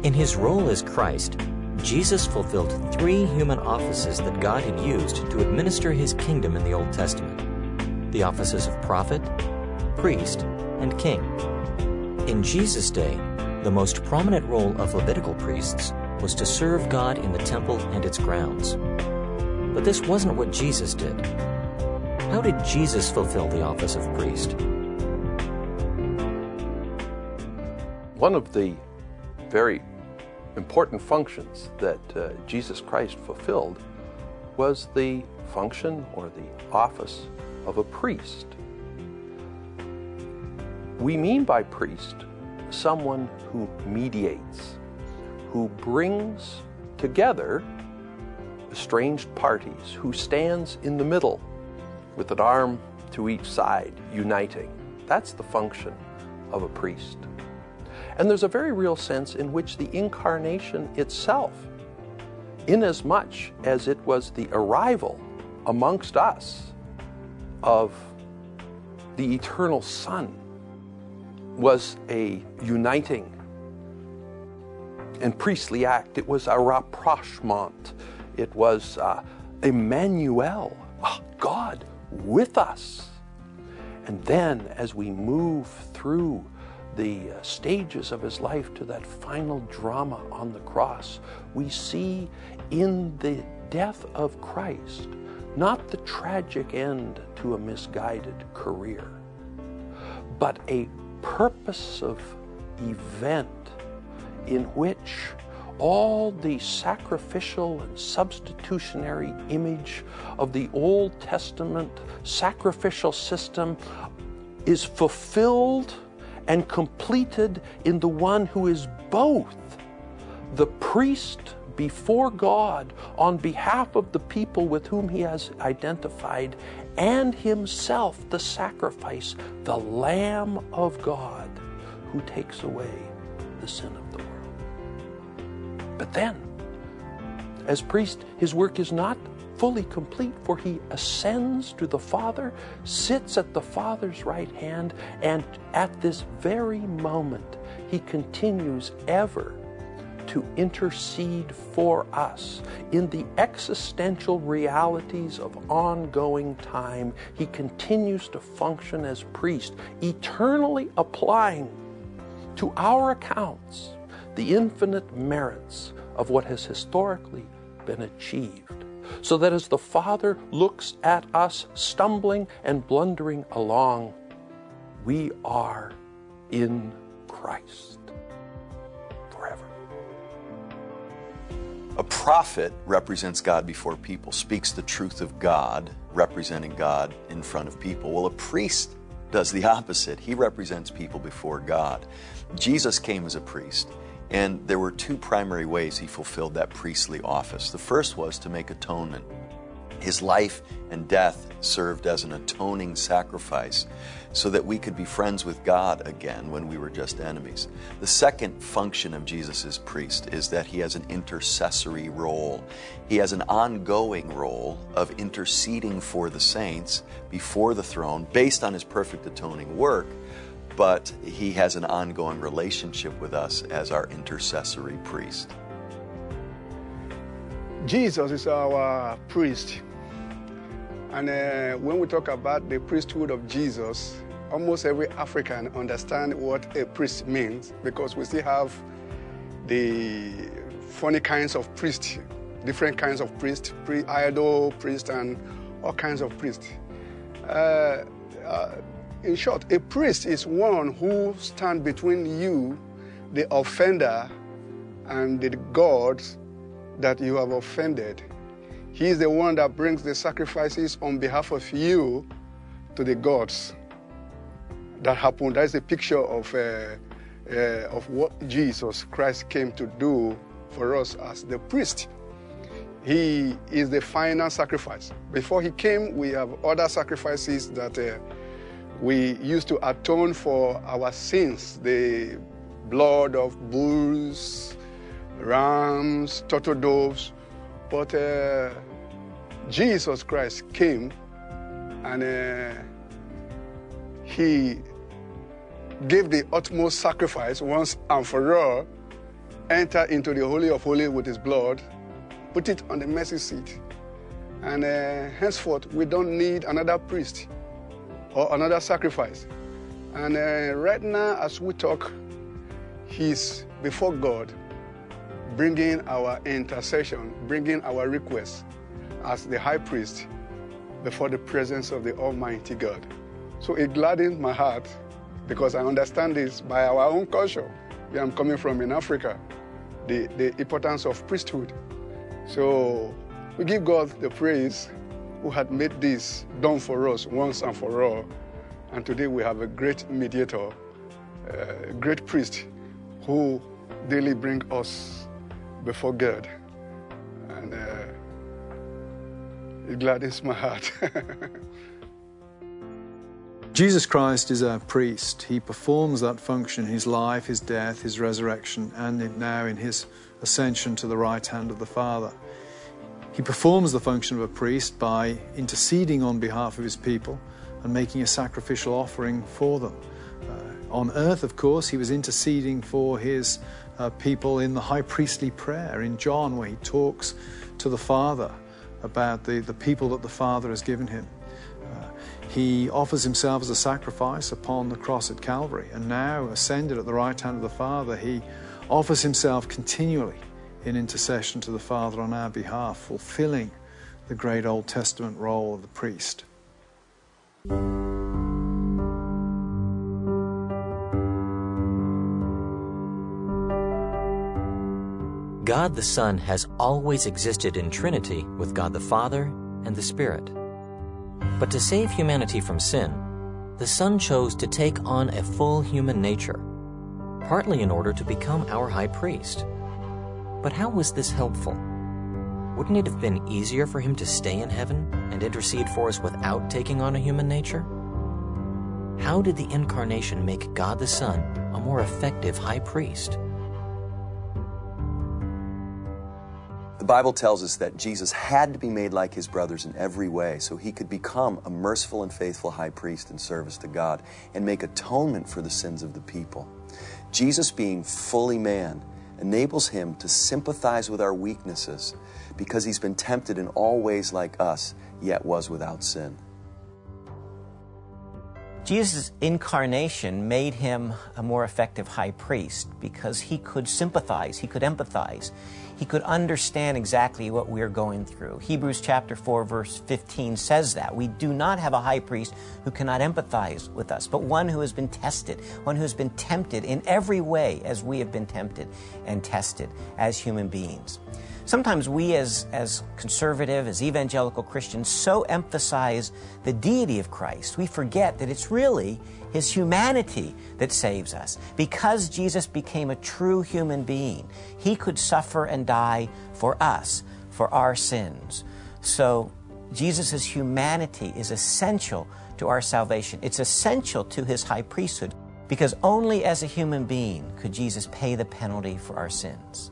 In his role as Christ, Jesus fulfilled 3 human offices that God had used to administer his kingdom in the Old Testament: the offices of prophet, priest, and king. In Jesus' day, the most prominent role of Levitical priests was to serve God in the temple and its grounds. But this wasn't what Jesus did. How did Jesus fulfill the office of priest? One of the very important functions that Jesus Christ fulfilled was the function or the office of a priest. We mean by priest someone who mediates, who brings together estranged parties, who stands in the middle with an arm to each side, uniting. That's the function of a priest. And there's a very real sense in which the incarnation itself, inasmuch as it was the arrival amongst us of the eternal Son, was a uniting and priestly act. It was a rapprochement. It was Emmanuel, God with us. And then as we move through the stages of his life to that final drama on the cross, we see in the death of Christ not the tragic end to a misguided career, but a purposive event in which all the sacrificial and substitutionary image of the Old Testament sacrificial system is fulfilled and completed in the one who is both the priest before God on behalf of the people with whom he has identified, and himself the sacrifice, the Lamb of God who takes away the sin of the world. But then, as priest, his work is not fully complete, for he ascends to the Father, sits at the Father's right hand, and at this very moment he continues ever to intercede for us. In the existential realities of ongoing time, he continues to function as priest, eternally applying to our accounts the infinite merits of what has historically been achieved, so that as the Father looks at us stumbling and blundering along, we are in Christ forever. A prophet represents God before people, speaks the truth of God, representing God in front of people. Well, a priest does the opposite. He represents people before God. Jesus came as a priest, and there were 2 primary ways he fulfilled that priestly office. The first was to make atonement. His life and death served as an atoning sacrifice so that we could be friends with God again when we were just enemies. The second function of Jesus as priest is that he has an intercessory role. He has an ongoing role of interceding for the saints before the throne based on his perfect atoning work, but he has an ongoing relationship with us as our intercessory priest. Jesus is our priest. And when we talk about the priesthood of Jesus, almost every African understands what a priest means, because we still have the funny kinds of priests, different kinds of priests, idol priest, and all kinds of priests. In short, a priest is one who stands between you, the offender, and the God that you have offended. He is the one that brings the sacrifices on behalf of you to the gods. That happened. That is a picture of what Jesus Christ came to do for us as the priest. He is the final sacrifice. Before he came, we have other sacrifices that we used to atone for our sins. The blood of bulls, rams, turtle doves. But Jesus Christ came and he gave the utmost sacrifice once and for all, enter into the Holy of Holies with his blood, put it on the mercy seat. And henceforth, we don't need another priest or another sacrifice. And right now, as we talk, he's before God, bringing our intercession, bringing our requests as the high priest before the presence of the Almighty God. So it gladdens my heart because I understand this by our own culture, where I'm coming from in Africa, the importance of priesthood. So we give God the praise who had made this done for us once and for all. And today we have a great mediator, a great priest who daily brings us before God. And it gladdens my heart. Jesus Christ is our priest. He performs that function in his life, his death, his resurrection, and now in his ascension to the right hand of the Father. He performs the function of a priest by interceding on behalf of his people and making a sacrificial offering for them. On earth, of course, he was interceding for his people in the high priestly prayer in John, where he talks to the Father about the people that the Father has given him. He offers himself as a sacrifice upon the cross at Calvary, and now ascended at the right hand of the Father, he offers himself continually in intercession to the Father on our behalf, fulfilling the great Old Testament role of the priest. God the Son has always existed in Trinity with God the Father and the Spirit. But to save humanity from sin, the Son chose to take on a full human nature, partly in order to become our high priest. But how was this helpful? Wouldn't it have been easier for him to stay in heaven and intercede for us without taking on a human nature? How did the Incarnation make God the Son a more effective high priest? The Bible tells us that Jesus had to be made like his brothers in every way so he could become a merciful and faithful high priest in service to God and make atonement for the sins of the people. Jesus, being fully man, enables him to sympathize with our weaknesses because he's been tempted in all ways like us, yet was without sin. Jesus' incarnation made him a more effective high priest because he could sympathize, he could empathize, he could understand exactly what we're going through. Hebrews chapter 4, verse 15 says that. We do not have a high priest who cannot empathize with us, but one who has been tested, one who has been tempted in every way as we have been tempted and tested as human beings. Sometimes we as conservative, as evangelical Christians, so emphasize the deity of Christ, we forget that it's really his humanity that saves us. Because Jesus became a true human being, he could suffer and die for us, for our sins. So Jesus' humanity is essential to our salvation. It's essential to his high priesthood, because only as a human being could Jesus pay the penalty for our sins.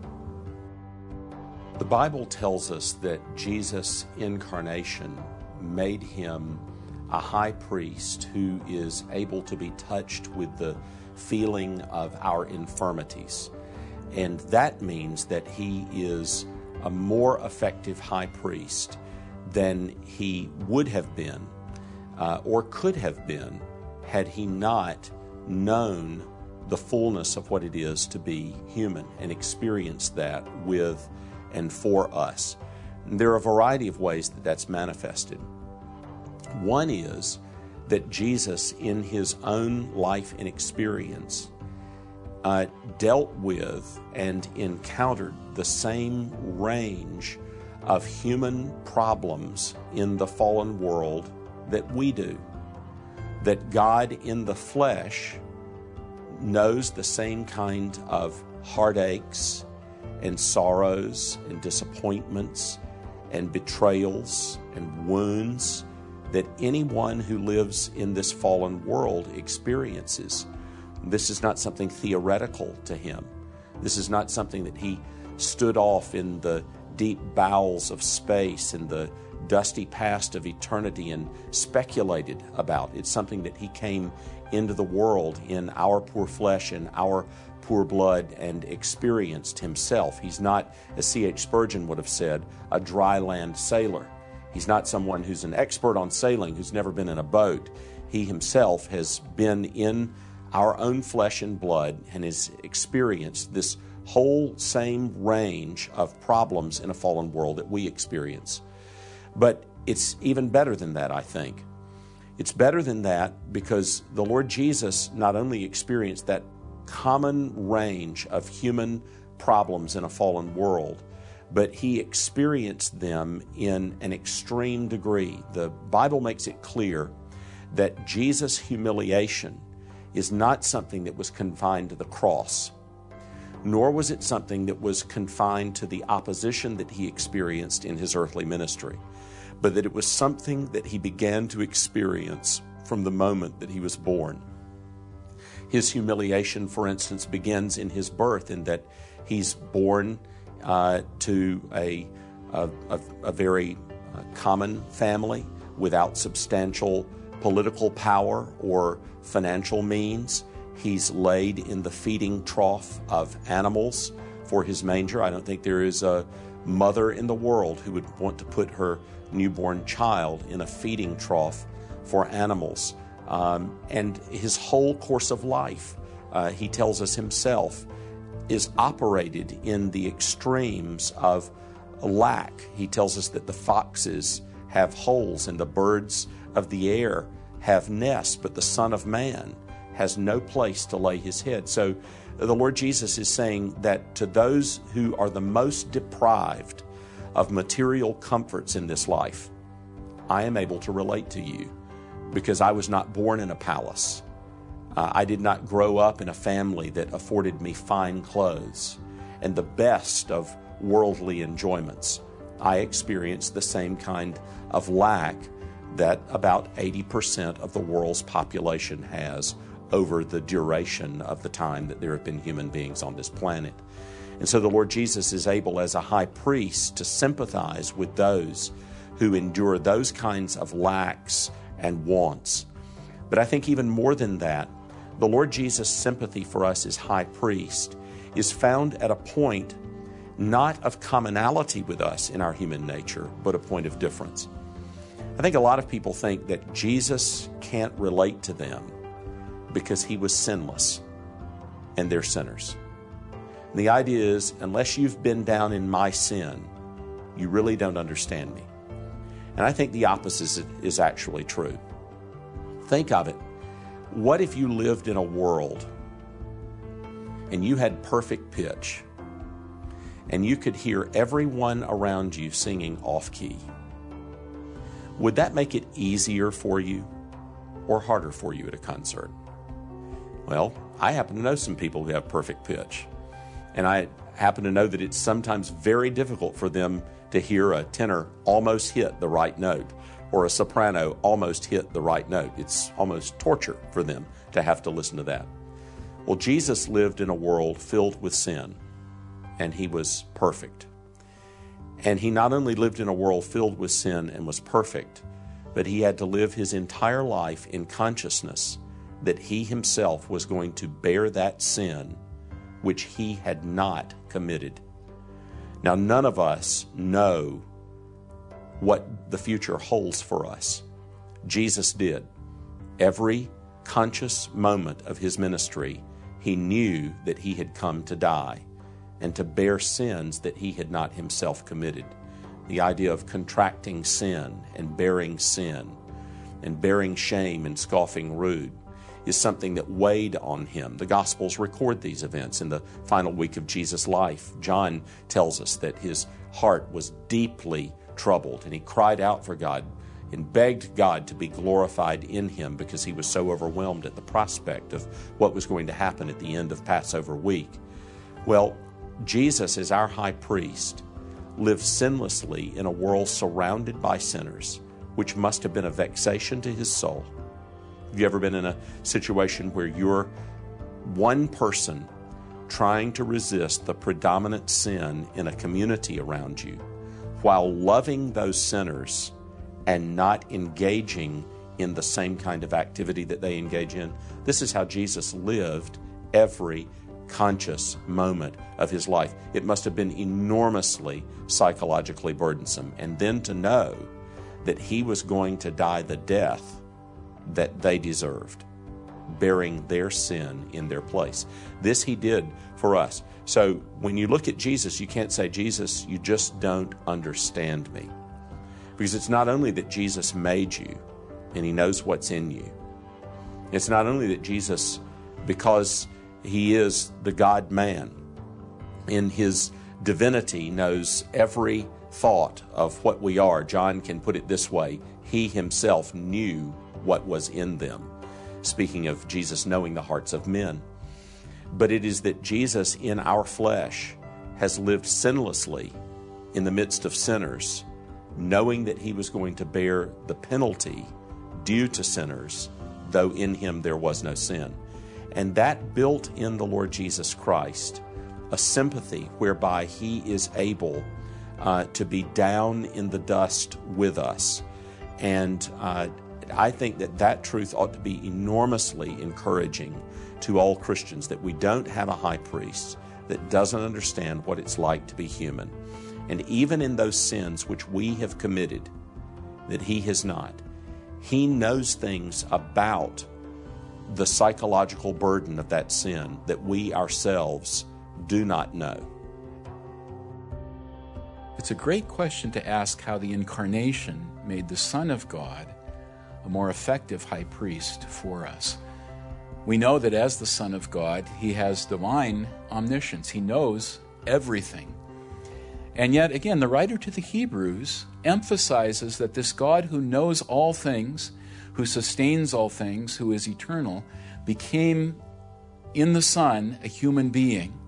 The Bible tells us that Jesus' incarnation made him a high priest who is able to be touched with the feeling of our infirmities. And that means that he is a more effective high priest than he would have been or could have been had he not known the fullness of what it is to be human and experienced that with and for us. And there are a variety of ways that that's manifested. One is that Jesus, in his own life and experience, dealt with and encountered the same range of human problems in the fallen world that we do. That God in the flesh knows the same kind of heartaches and sorrows and disappointments and betrayals and wounds that anyone who lives in this fallen world experiences. This is not something theoretical to him. This is not something that he stood off in the deep bowels of space, in the dusty past of eternity, and speculated about. It's something that he came into the world in our poor flesh and our poor blood and experienced himself. He's not, as C.H. Spurgeon would have said, a dry land sailor. He's not someone who's an expert on sailing, who's never been in a boat. He himself has been in our own flesh and blood and has experienced this whole same range of problems in a fallen world that we experience. But it's even better than that, I think. It's better than that because the Lord Jesus not only experienced that common range of human problems in a fallen world, but he experienced them in an extreme degree. The Bible makes it clear that Jesus' humiliation is not something that was confined to the cross, nor was it something that was confined to the opposition that he experienced in his earthly ministry, but that it was something that he began to experience from the moment that he was born. His humiliation, for instance, begins in his birth, in that he's born to a very common family without substantial political power or financial means. He's laid in the feeding trough of animals for his manger. I don't think there is a mother in the world who would want to put her newborn child in a feeding trough for animals. And his whole course of life, he tells us himself, is operated in the extremes of lack. He tells us that the foxes have holes and the birds of the air have nests, but the Son of Man has no place to lay his head. So the Lord Jesus is saying that to those who are the most deprived of material comforts in this life, I am able to relate to you because I was not born in a palace. I did not grow up in a family that afforded me fine clothes and the best of worldly enjoyments. I experienced the same kind of lack that about 80% of the world's population has over the duration of the time that there have been human beings on this planet. And so the Lord Jesus is able, as a high priest, to sympathize with those who endure those kinds of lacks and wants. But I think even more than that, the Lord Jesus' sympathy for us as high priest is found at a point not of commonality with us in our human nature, but a point of difference. I think a lot of people think that Jesus can't relate to them because he was sinless and they're sinners. And the idea is, unless you've been down in my sin, you really don't understand me. And I think the opposite is actually true. Think of it. What if you lived in a world and you had perfect pitch and you could hear everyone around you singing off-key? Would that make it easier for you or harder for you at a concert? Well, I happen to know some people who have perfect pitch, and I happen to know that it's sometimes very difficult for them to hear a tenor almost hit the right note or a soprano almost hit the right note. It's almost torture for them to have to listen to that. Well, Jesus lived in a world filled with sin, and he was perfect. And he not only lived in a world filled with sin and was perfect, but he had to live his entire life in consciousness that he himself was going to bear that sin which he had not committed. Now, none of us know what the future holds for us. Jesus did. Every conscious moment of his ministry, he knew that he had come to die and to bear sins that he had not himself committed. The idea of contracting sin and bearing shame and scoffing rude is something that weighed on him. The Gospels record these events in the final week of Jesus' life. John tells us that his heart was deeply troubled, and he cried out for God and begged God to be glorified in him because he was so overwhelmed at the prospect of what was going to happen at the end of Passover week. Well, Jesus, as our high priest, lived sinlessly in a world surrounded by sinners, which must have been a vexation to his soul. Have you ever been in a situation where you're one person trying to resist the predominant sin in a community around you while loving those sinners and not engaging in the same kind of activity that they engage in? This is how Jesus lived every conscious moment of his life. It must have been enormously psychologically burdensome. And then to know that he was going to die the death that they deserved, bearing their sin in their place. This he did for us. So when you look at Jesus, you can't say, Jesus, you just don't understand me. Because it's not only that Jesus made you and he knows what's in you. It's not only that Jesus, because he is the God-man, in his divinity knows every thought of what we are. John can put it this way: he himself knew what was in them. Speaking of Jesus knowing the hearts of men. But it is that Jesus in our flesh has lived sinlessly in the midst of sinners, knowing that he was going to bear the penalty due to sinners, though in him there was no sin. And that built in the Lord Jesus Christ a sympathy whereby he is able to be down in the dust with us. And I think that truth ought to be enormously encouraging to all Christians, that we don't have a high priest that doesn't understand what it's like to be human. And even in those sins which we have committed that he has not, he knows things about the psychological burden of that sin that we ourselves do not know. It's a great question to ask how the incarnation made the Son of God a more effective high priest for us. We know that as the Son of God, he has divine omniscience. He knows everything. And yet, again, the writer to the Hebrews emphasizes that this God who knows all things, who sustains all things, who is eternal, became in the Son a human being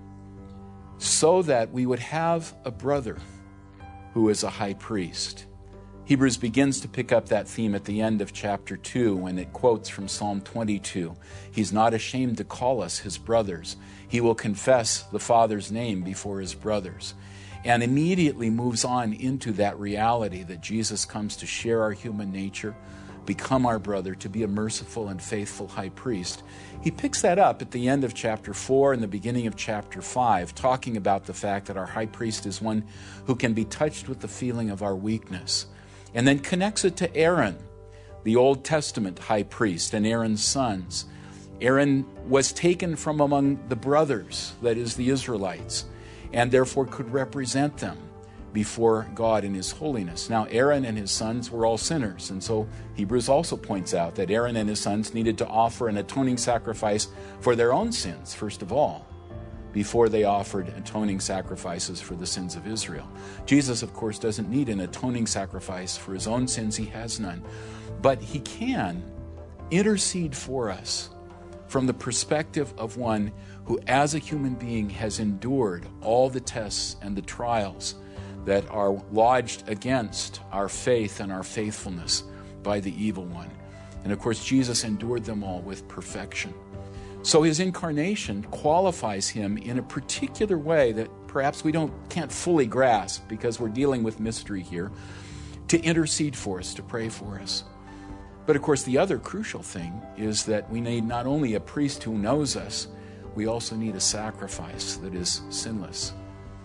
so that we would have a brother who is a high priest. Hebrews begins to pick up that theme at the end of chapter 2 when it quotes from Psalm 22. He's not ashamed to call us his brothers. He will confess the Father's name before his brothers. And immediately moves on into that reality that Jesus comes to share our human nature, become our brother, to be a merciful and faithful high priest. He picks that up at the end of chapter 4 and the beginning of chapter 5, talking about the fact that our high priest is one who can be touched with the feeling of our weakness. And then connects it to Aaron, the Old Testament high priest, and Aaron's sons. Aaron was taken from among the brothers, that is, the Israelites, and therefore could represent them before God in his holiness. Now, Aaron and his sons were all sinners, and so Hebrews also points out that Aaron and his sons needed to offer an atoning sacrifice for their own sins, first of all, before they offered atoning sacrifices for the sins of Israel. Jesus, of course, doesn't need an atoning sacrifice for his own sins. He has none. But he can intercede for us from the perspective of one who, as a human being, has endured all the tests and the trials that are lodged against our faith and our faithfulness by the evil one. And of course, Jesus endured them all with perfection. So his incarnation qualifies him in a particular way that perhaps we can't fully grasp because we're dealing with mystery here, to intercede for us, to pray for us. But of course, the other crucial thing is that we need not only a priest who knows us, we also need a sacrifice that is sinless.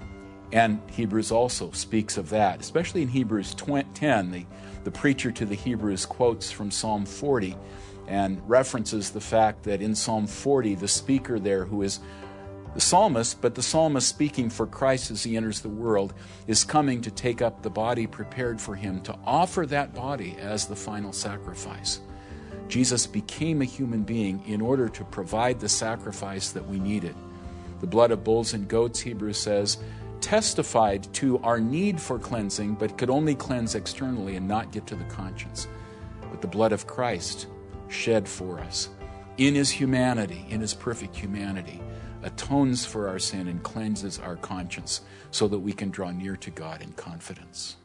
And Hebrews also speaks of that, especially in Hebrews 10. The preacher to the Hebrews quotes from Psalm 40 and references the fact that in Psalm 40, the speaker there, who is the psalmist, but the psalmist speaking for Christ as he enters the world, is coming to take up the body prepared for him, to offer that body as the final sacrifice. Jesus became a human being in order to provide the sacrifice that we needed. The blood of bulls and goats, Hebrews says, testified to our need for cleansing, but could only cleanse externally and not get to the conscience. But the blood of Christ, shed for us in his humanity, in his perfect humanity, atones for our sin and cleanses our conscience so that we can draw near to God in confidence.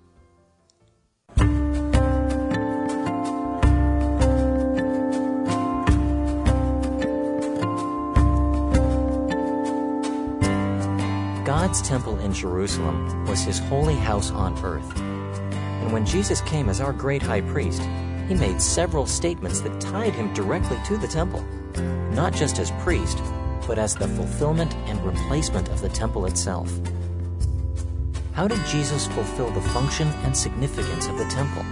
God's temple in Jerusalem was his holy house on earth. And when Jesus came as our great high priest, he made several statements that tied him directly to the temple, not just as priest, but as the fulfillment and replacement of the temple itself. How did Jesus fulfill the function and significance of the temple?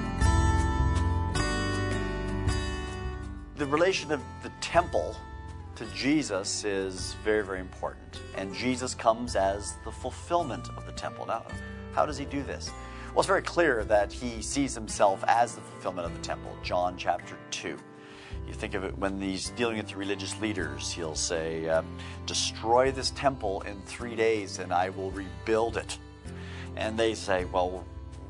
The relation of the temple to Jesus is very, very important. And Jesus comes as the fulfillment of the temple. Now, how does he do this? Well, it's very clear that he sees himself as the fulfillment of the temple. John chapter 2. You think of it when he's dealing with the religious leaders, he'll say, destroy this temple in 3 days and I will rebuild it. And they say, well,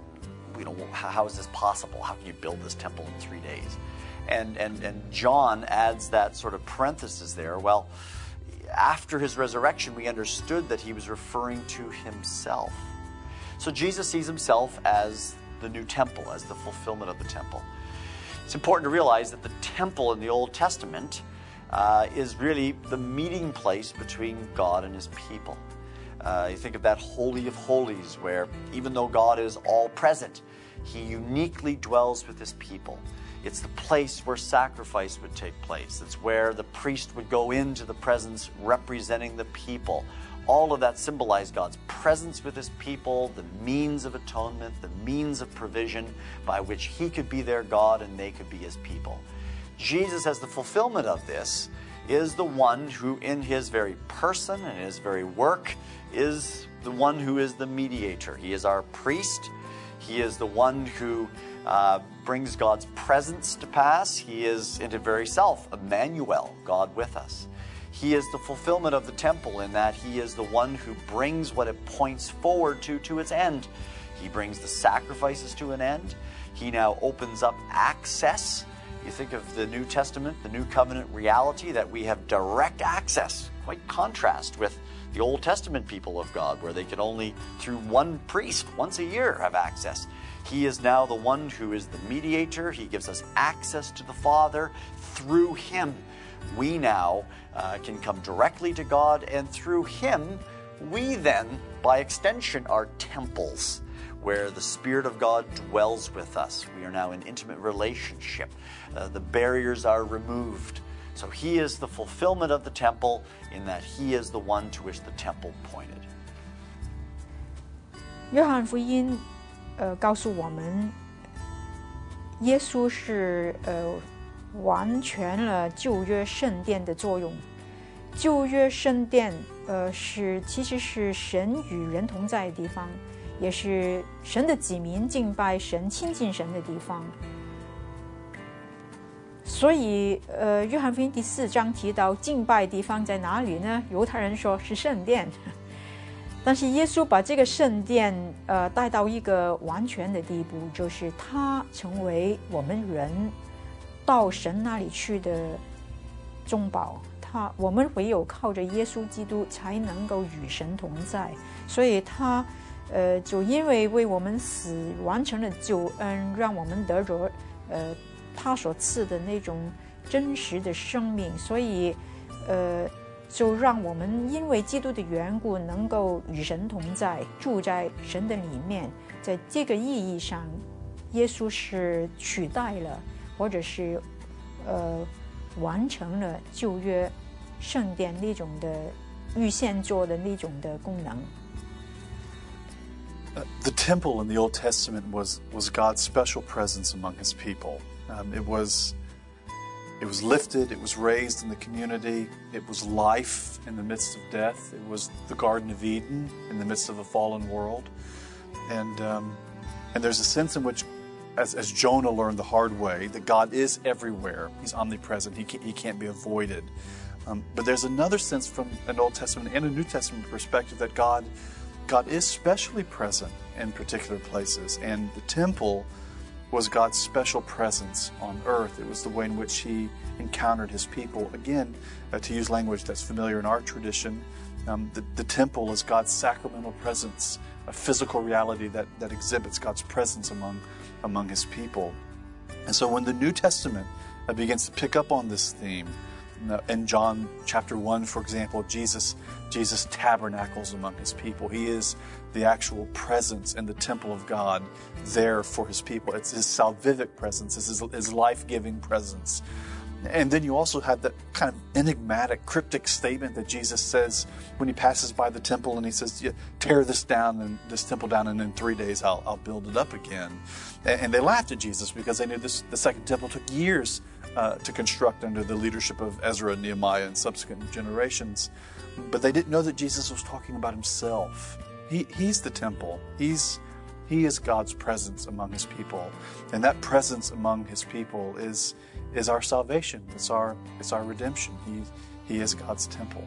how is this possible? How can you build this temple in 3 days? And John adds that sort of parenthesis there. Well, after his resurrection, we understood that he was referring to himself. So Jesus sees himself as the new temple, as the fulfillment of the temple. It's important to realize that the temple in the Old Testament is really the meeting place between God and his people. You think of that Holy of Holies, where even though God is all present, he uniquely dwells with his people. It's the place where sacrifice would take place. It's where the priest would go into the presence representing the people. All of that symbolized God's presence with his people, the means of atonement, the means of provision by which he could be their God and they could be his people. Jesus, as the fulfillment of this, is the one who in his very person and his very work is the one who is the mediator. He is our priest. He is the one who brings God's presence to pass. He is in his very self, Emmanuel, God with us. He is the fulfillment of the temple in that he is the one who brings what it points forward to its end. He brings the sacrifices to an end. He now opens up access. You think of the New Testament, the New Covenant reality that we have direct access, quite contrast with the Old Testament people of God, where they could only, through one priest, once a year, have access. He is now the one who is the mediator. He gives us access to the Father. Through him, we now can come directly to God, and through him, we then, by extension, are temples where the Spirit of God dwells with us. We are now in intimate relationship. The barriers are removed. So he is the fulfillment of the temple in that he is the one to which the temple pointed. 约翰福音告诉我们，耶稣是完全了旧约圣殿的作用。旧约圣殿其实是神与人同在的地方，也是神的子民敬拜神、亲近神的地方。所以约翰福音第4章提到敬拜地方在哪里呢？犹太人说是圣殿，但是耶稣把这个圣殿带到一个完全的地步，就是他成为我们人到神那里去的中保。我们唯有靠着耶稣基督才能够与神同在，所以他就因为为我们死完成了救恩，让我们得着他所赐的那种真实的生命，所以就让我们因为基督的缘故能够与神同在，住在神的里面。在这个意义上，耶稣是取代了或者是完成了旧约圣殿那种的预先做的那种的功能。 The temple in the Old Testament was God's special presence among his people. It was lifted, it was raised in the community, it was life in the midst of death, it was the Garden of Eden in the midst of a fallen world. And there's a sense in which, as Jonah learned the hard way, that God is everywhere. He's omnipresent, he can't be avoided. But there's another sense from an Old Testament and a New Testament perspective that God is specially present in particular places, and the temple was God's special presence on earth. It was the way in which he encountered his people. Again, to use language that's familiar in our tradition, the temple is God's sacramental presence, a physical reality that exhibits God's presence among his people. And so when the New Testament begins to pick up on this theme, in John chapter 1, for example, Jesus tabernacles among his people. He is the actual presence in the temple of God there for his people. It's his salvific presence. It's his life-giving presence. And then you also have that kind of enigmatic, cryptic statement that Jesus says when he passes by the temple, and he says, yeah, tear this temple down, and in 3 days I'll build it up again. And they laughed at Jesus because they knew the second temple took years to construct under the leadership of Ezra and Nehemiah and subsequent generations. But they didn't know that Jesus was talking about himself. He's the temple. He is God's presence among his people. And that presence among his people is our salvation. It's our redemption. He is God's temple.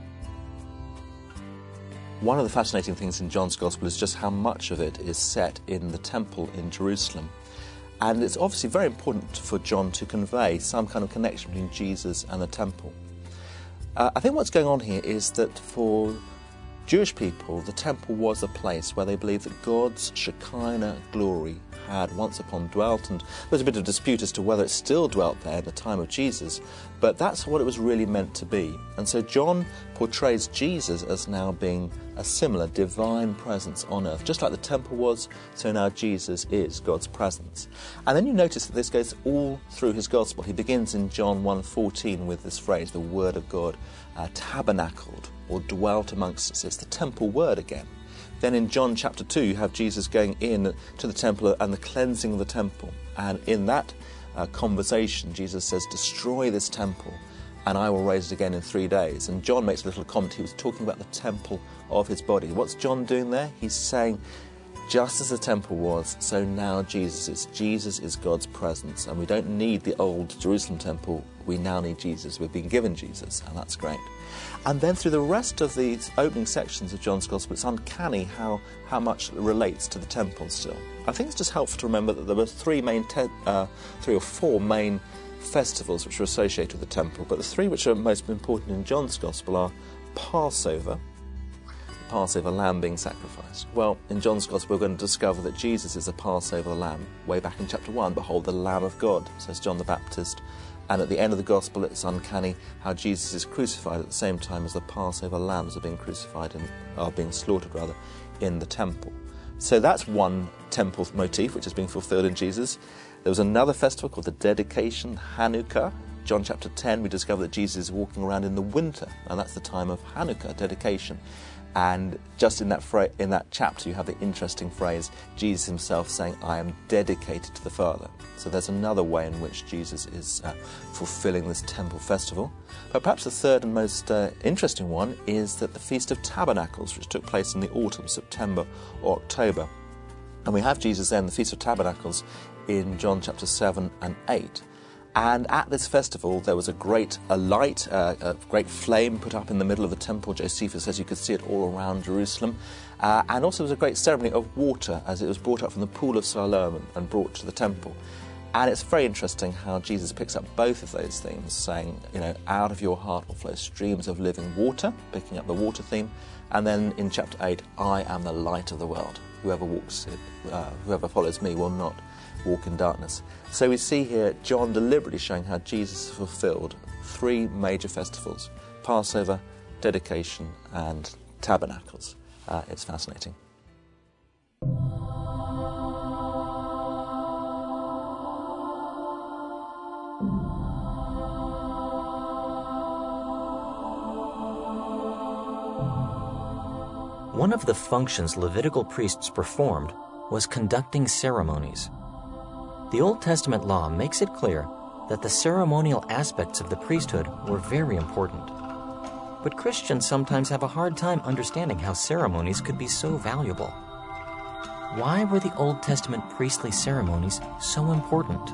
One of the fascinating things in John's Gospel is just how much of it is set in the temple in Jerusalem. And it's obviously very important for John to convey some kind of connection between Jesus and the temple. I think what's going on here is that for Jewish people, the temple was a place where they believed that God's Shekinah glory had once upon dwelt, and there's a bit of dispute as to whether it still dwelt there at the time of Jesus, but that's what it was really meant to be. And so John portrays Jesus as now being a similar divine presence on earth. Just like the temple was, so now Jesus is God's presence. And then you notice that this goes all through his gospel. He begins in John 1:14 with this phrase, the word of God tabernacled or dwelt amongst us. It's the temple word again. Then in John chapter 2, you have Jesus going in to the temple and the cleansing of the temple. And in that conversation, Jesus says, destroy this temple and I will raise it again in 3 days. And John makes a little comment. He was talking about the temple of his body. What's John doing there? He's saying, just as the temple was, so now Jesus is. Jesus is God's presence. And we don't need the old Jerusalem temple. We now need Jesus. We've been given Jesus, and that's great. And then through the rest of these opening sections of John's Gospel, it's uncanny how much it relates to the temple still. I think it's just helpful to remember that there were three or four main festivals which are associated with the temple, but the three which are most important in John's Gospel are Passover lamb being sacrificed. Well, in John's Gospel, we're going to discover that Jesus is a Passover lamb. Way back in chapter 1, behold, the Lamb of God, says John the Baptist. And at the end of the Gospel, it's uncanny how Jesus is crucified at the same time as the Passover lambs are being crucified and are being slaughtered, rather, in the temple. So that's one temple motif which is being fulfilled in Jesus. There was another festival called the Dedication, Hanukkah. John chapter 10, we discover that Jesus is walking around in the winter, and that's the time of Hanukkah, dedication. And just in that chapter, you have the interesting phrase, Jesus himself saying, I am dedicated to the Father. So there's another way in which Jesus is fulfilling this temple festival. But perhaps the third and most interesting one is that the Feast of Tabernacles, which took place in the autumn, September or October. And we have Jesus then, the Feast of Tabernacles, in John chapter 7 and 8. And at this festival, there was a great flame put up in the middle of the temple. Josephus says you could see it all around Jerusalem. And also there was a great ceremony of water as it was brought up from the pool of Siloam and brought to the temple. And it's very interesting how Jesus picks up both of those things, saying, out of your heart will flow streams of living water, picking up the water theme. And then in chapter 8, I am the light of the world. Whoever follows me will not walk in darkness. So we see here John deliberately showing how Jesus fulfilled three major festivals: Passover, Dedication, and Tabernacles. It's fascinating. One of the functions Levitical priests performed was conducting ceremonies. The Old Testament law makes it clear that the ceremonial aspects of the priesthood were very important. But Christians sometimes have a hard time understanding how ceremonies could be so valuable. Why were the Old Testament priestly ceremonies so important?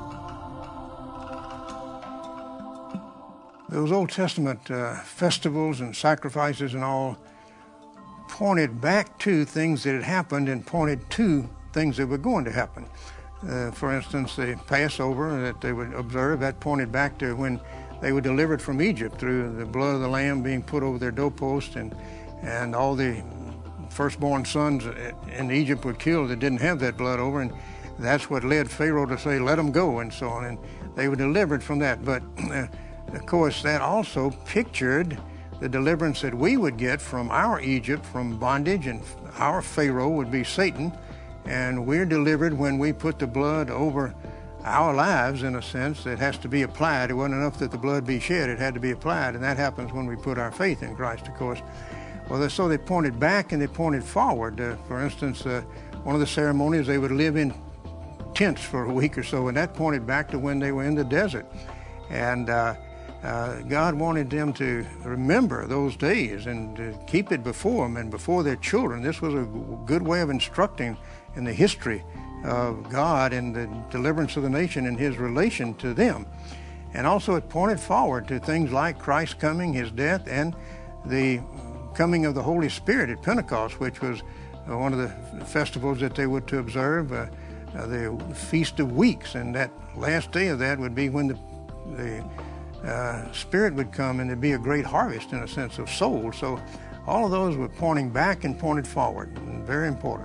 Those Old Testament festivals and sacrifices and all pointed back to things that had happened and pointed to things that were going to happen. For instance, the Passover that they would observe, that pointed back to when they were delivered from Egypt through the blood of the lamb being put over their doorpost, and all the firstborn sons in Egypt were killed that didn't have that blood over, and that's what led Pharaoh to say, let them go, and so on, and they were delivered from that. But of course, that also pictured the deliverance that we would get from our Egypt, from bondage, and our Pharaoh would be Satan. And we're delivered when we put the blood over our lives, in a sense, that has to be applied. It wasn't enough that the blood be shed, it had to be applied, and that happens when we put our faith in Christ, of course. Well, so they pointed back and they pointed forward. For instance, one of the ceremonies, they would live in tents for a week or so, and that pointed back to when they were in the desert. And God wanted them to remember those days and to keep it before them and before their children. This was a good way of instructing in the history of God and the deliverance of the nation and His relation to them. And also it pointed forward to things like Christ's coming, His death, and the coming of the Holy Spirit at Pentecost, which was one of the festivals that they were to observe, the Feast of Weeks. And that last day of that would be when the Spirit would come, and there'd be a great harvest, in a sense, of souls. So all of those were pointing back and pointed forward, and very important.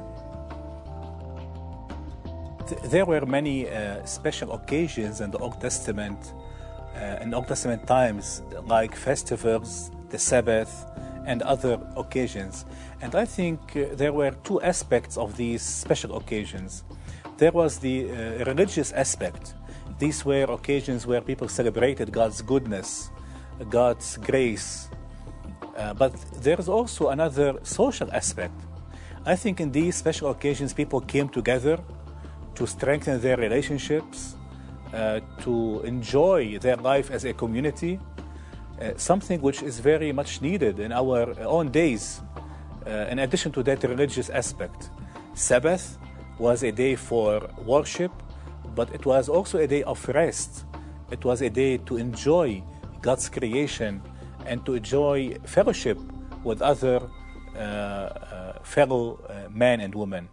There were many special occasions in the Old Testament, in Old Testament times, like festivals, the Sabbath, and other occasions. And I think there were two aspects of these special occasions. There was the religious aspect. These were occasions where people celebrated God's goodness, God's grace. But there is also another social aspect. I think in these special occasions, people came together to strengthen their relationships, to enjoy their life as a community, something which is very much needed in our own days, in addition to that religious aspect. Sabbath was a day for worship, but it was also a day of rest. It was a day to enjoy God's creation and to enjoy fellowship with other fellow men and women.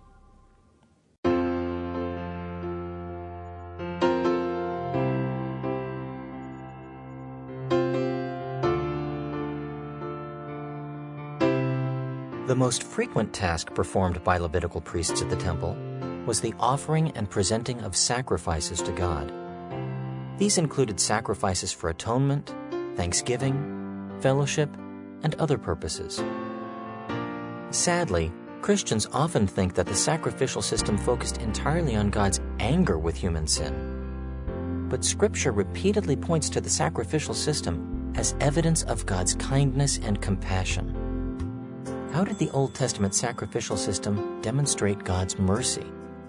The most frequent task performed by Levitical priests at the temple was the offering and presenting of sacrifices to God. These included sacrifices for atonement, thanksgiving, fellowship, and other purposes. Sadly, Christians often think that the sacrificial system focused entirely on God's anger with human sin. But Scripture repeatedly points to the sacrificial system as evidence of God's kindness and compassion. How did the Old Testament sacrificial system demonstrate God's mercy?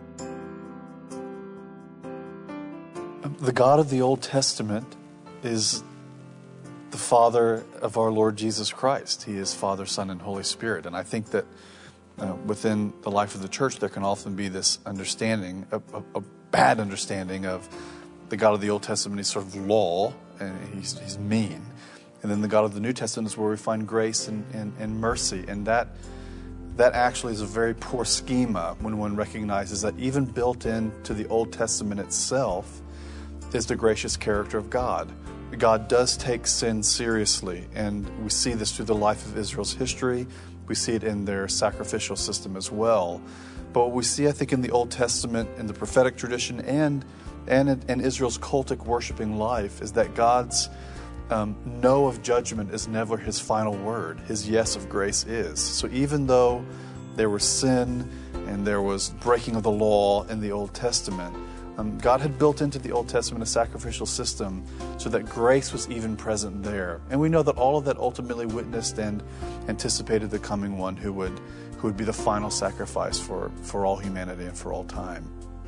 The God of the Old Testament is the Father of our Lord Jesus Christ. He is Father, Son, and Holy Spirit. And I think that within the life of the church, there can often be this understanding, a bad understanding of the God of the Old Testament. He's sort of law, and he's mean. And then the God of the New Testament is where we find grace and mercy. And that actually is a very poor schema when one recognizes that even built into the Old Testament itself is the gracious character of God. God does take sin seriously, and we see this through the life of Israel's history. We see it in their sacrificial system as well. But what we see, I think, in the Old Testament, in the prophetic tradition, and in Israel's cultic worshiping life, is that God's no of judgment is never His final word. His yes of grace is. So even though there was sin and there was breaking of the law in the Old Testament, God had built into the Old Testament a sacrificial system so that grace was even present there. And we know that all of that ultimately witnessed and anticipated the coming one who would be the final sacrifice for all humanity and for all time.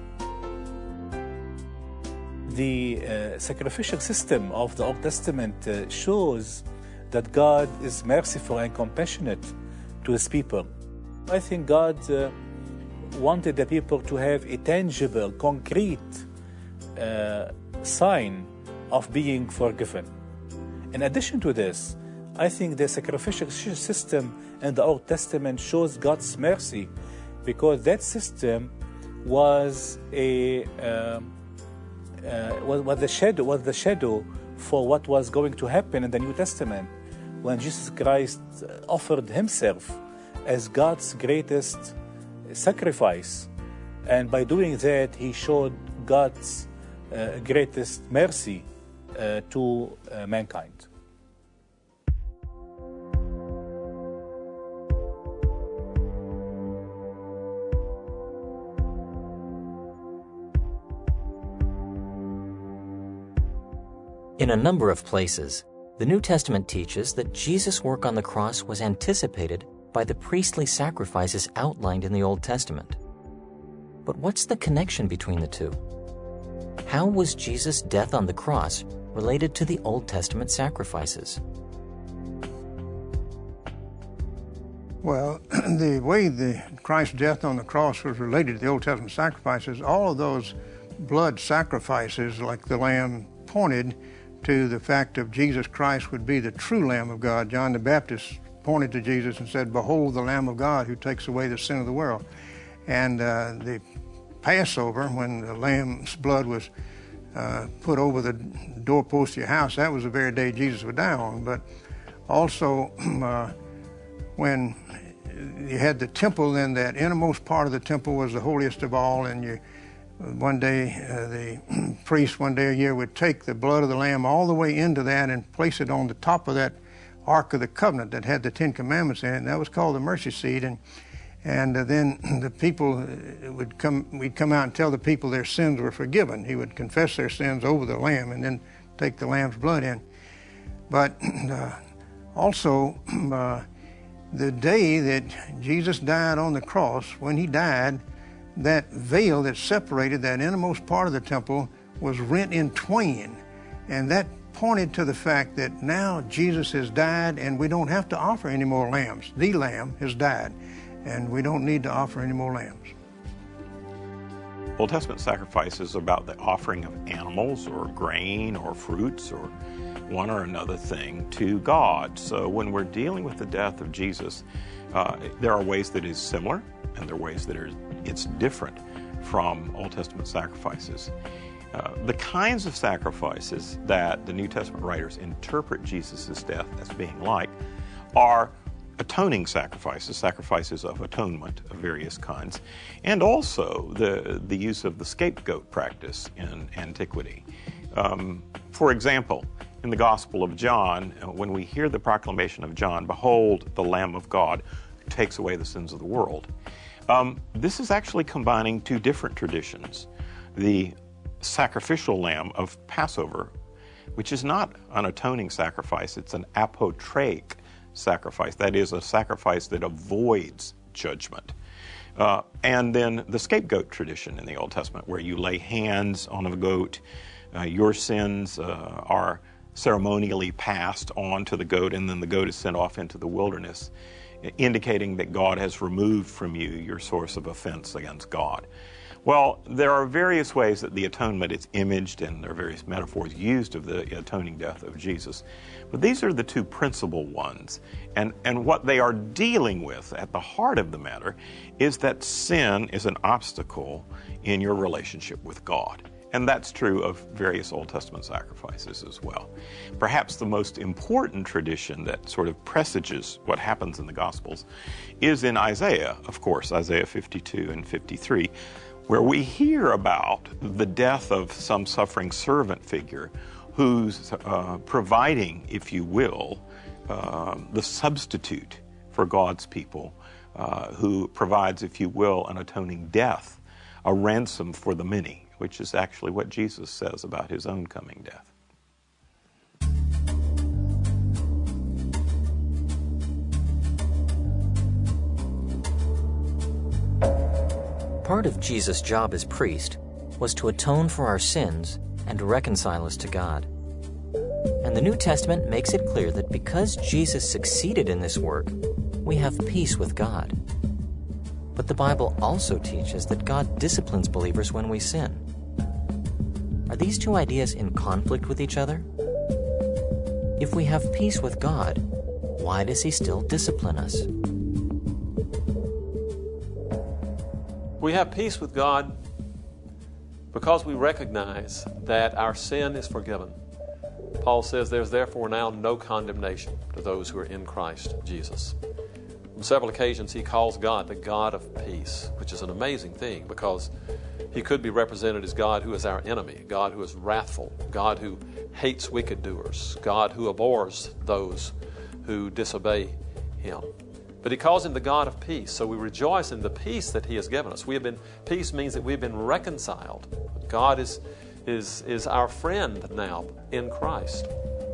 The sacrificial system of the Old Testament shows that God is merciful and compassionate to His people. I think God wanted the people to have a tangible, concrete sign of being forgiven. In addition to this, I think the sacrificial system in the Old Testament shows God's mercy, because that system was the shadow for what was going to happen in the New Testament, when Jesus Christ offered Himself as God's greatest sacrifice. And by doing that, He showed God's greatest mercy to mankind. In a number of places, the New Testament teaches that Jesus' work on the cross was anticipated by the priestly sacrifices outlined in the Old Testament. But what's the connection between the two? How was Jesus' death on the cross related to the Old Testament sacrifices? Well, the way Christ's death on the cross was related to the Old Testament sacrifices, all of those blood sacrifices, like the lamb, pointed to the fact of Jesus Christ would be the true Lamb of God. John the Baptist pointed to Jesus and said, "Behold the Lamb of God who takes away the sin of the world." And the Passover, when the lamb's blood was put over the doorpost of your house, that was the very day Jesus would die on. But also when you had the temple, then that innermost part of the temple was the holiest of all, and one day the priest one day a year would take the blood of the lamb all the way into that and place it on the top of that Ark of the Covenant that had the Ten Commandments in it, and that was called the mercy seat. And then the people we'd come out and tell the people their sins were forgiven. He would confess their sins over the lamb and then take the lamb's blood in. But also the day that Jesus died on the cross, when he died, that veil that separated that innermost part of the temple was rent in twain. And that pointed to the fact that now Jesus has died and we don't have to offer any more lambs. The Lamb has died, and we don't need to offer any more lambs. Old Testament sacrifices are about the offering of animals or grain or fruits or one or another thing to God. So when we're dealing with the death of Jesus, there are ways that it's similar and there are ways that it's different from Old Testament sacrifices. The kinds of sacrifices that the New Testament writers interpret Jesus' death as being like are atoning sacrifices, sacrifices of atonement of various kinds, and also the use of the scapegoat practice in antiquity. For example, in the Gospel of John, when we hear the proclamation of John, "Behold, the Lamb of God who takes away the sins of the world," this is actually combining two different traditions. The sacrificial lamb of Passover, which is not an atoning sacrifice, it's an apotraic sacrifice. That is, a sacrifice that avoids judgment. And then the scapegoat tradition in the Old Testament, where you lay hands on a goat, your sins are ceremonially passed on to the goat, and then the goat is sent off into the wilderness, indicating that God has removed from you your source of offense against God. Well, there are various ways that the atonement is imaged, and there are various metaphors used of the atoning death of Jesus. But these are the two principal ones. And what they are dealing with at the heart of the matter is that sin is an obstacle in your relationship with God. And that's true of various Old Testament sacrifices as well. Perhaps the most important tradition that sort of presages what happens in the Gospels is in Isaiah, of course, Isaiah 52 and 53, where we hear about the death of some suffering servant figure who's providing, if you will, the substitute for God's people, who provides, if you will, an atoning death, a ransom for the many, which is actually what Jesus says about his own coming death. Part of Jesus' job as priest was to atone for our sins and reconcile us to God. And the New Testament makes it clear that because Jesus succeeded in this work, we have peace with God. But the Bible also teaches that God disciplines believers when we sin. Are these two ideas in conflict with each other? If we have peace with God, why does He still discipline us? We have peace with God because we recognize that our sin is forgiven. Paul says there's therefore now no condemnation to those who are in Christ Jesus. On several occasions he calls God the God of peace, which is an amazing thing because he could be represented as God who is our enemy, God who is wrathful, God who hates wicked doers, God who abhors those who disobey him. But he calls him the God of peace, so we rejoice in the peace that he has given us. Peace means that we've been reconciled. God is is our friend now in Christ.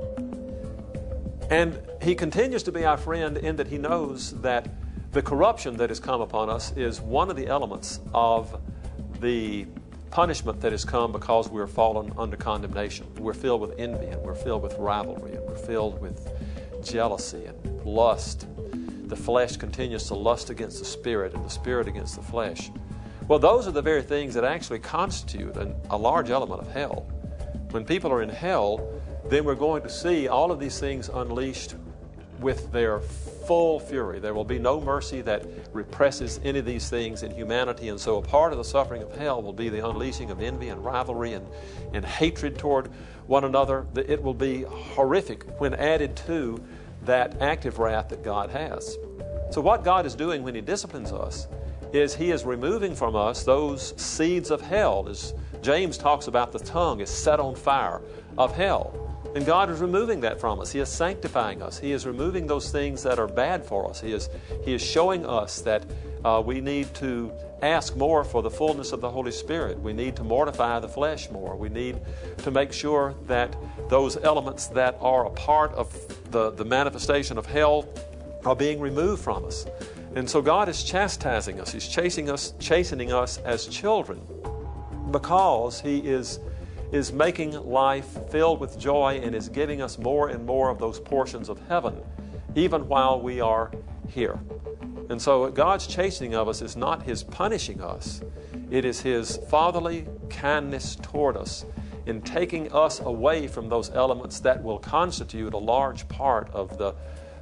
And he continues to be our friend in that he knows that the corruption that has come upon us is one of the elements of the punishment that has come because we're fallen under condemnation. We're filled with envy, and we're filled with rivalry, and we're filled with jealousy and lust. The flesh continues to lust against the Spirit, and the Spirit against the flesh. Well, those are the very things that actually constitute a large element of hell. When people are in hell, then we're going to see all of these things unleashed with their full fury. There will be no mercy that represses any of these things in humanity, and so a part of the suffering of hell will be the unleashing of envy and rivalry and hatred toward one another. It will be horrific when added to that active wrath that God has. So what God is doing when He disciplines us is He is removing from us those seeds of hell. As James talks about, the tongue is set on fire of hell. And God is removing that from us. He is sanctifying us. He is removing those things that are bad for us. He is showing us that we need to ask more for the fullness of the Holy Spirit. We need to mortify the flesh more. We need to make sure that those elements that are a part of the manifestation of hell are being removed from us. And so God is chastising us. He's chastening us as children because He is making life filled with joy and is giving us more and more of those portions of heaven, even while we are here. And so God's chastening of us is not His punishing us. It is His fatherly kindness toward us in taking us away from those elements that will constitute a large part of the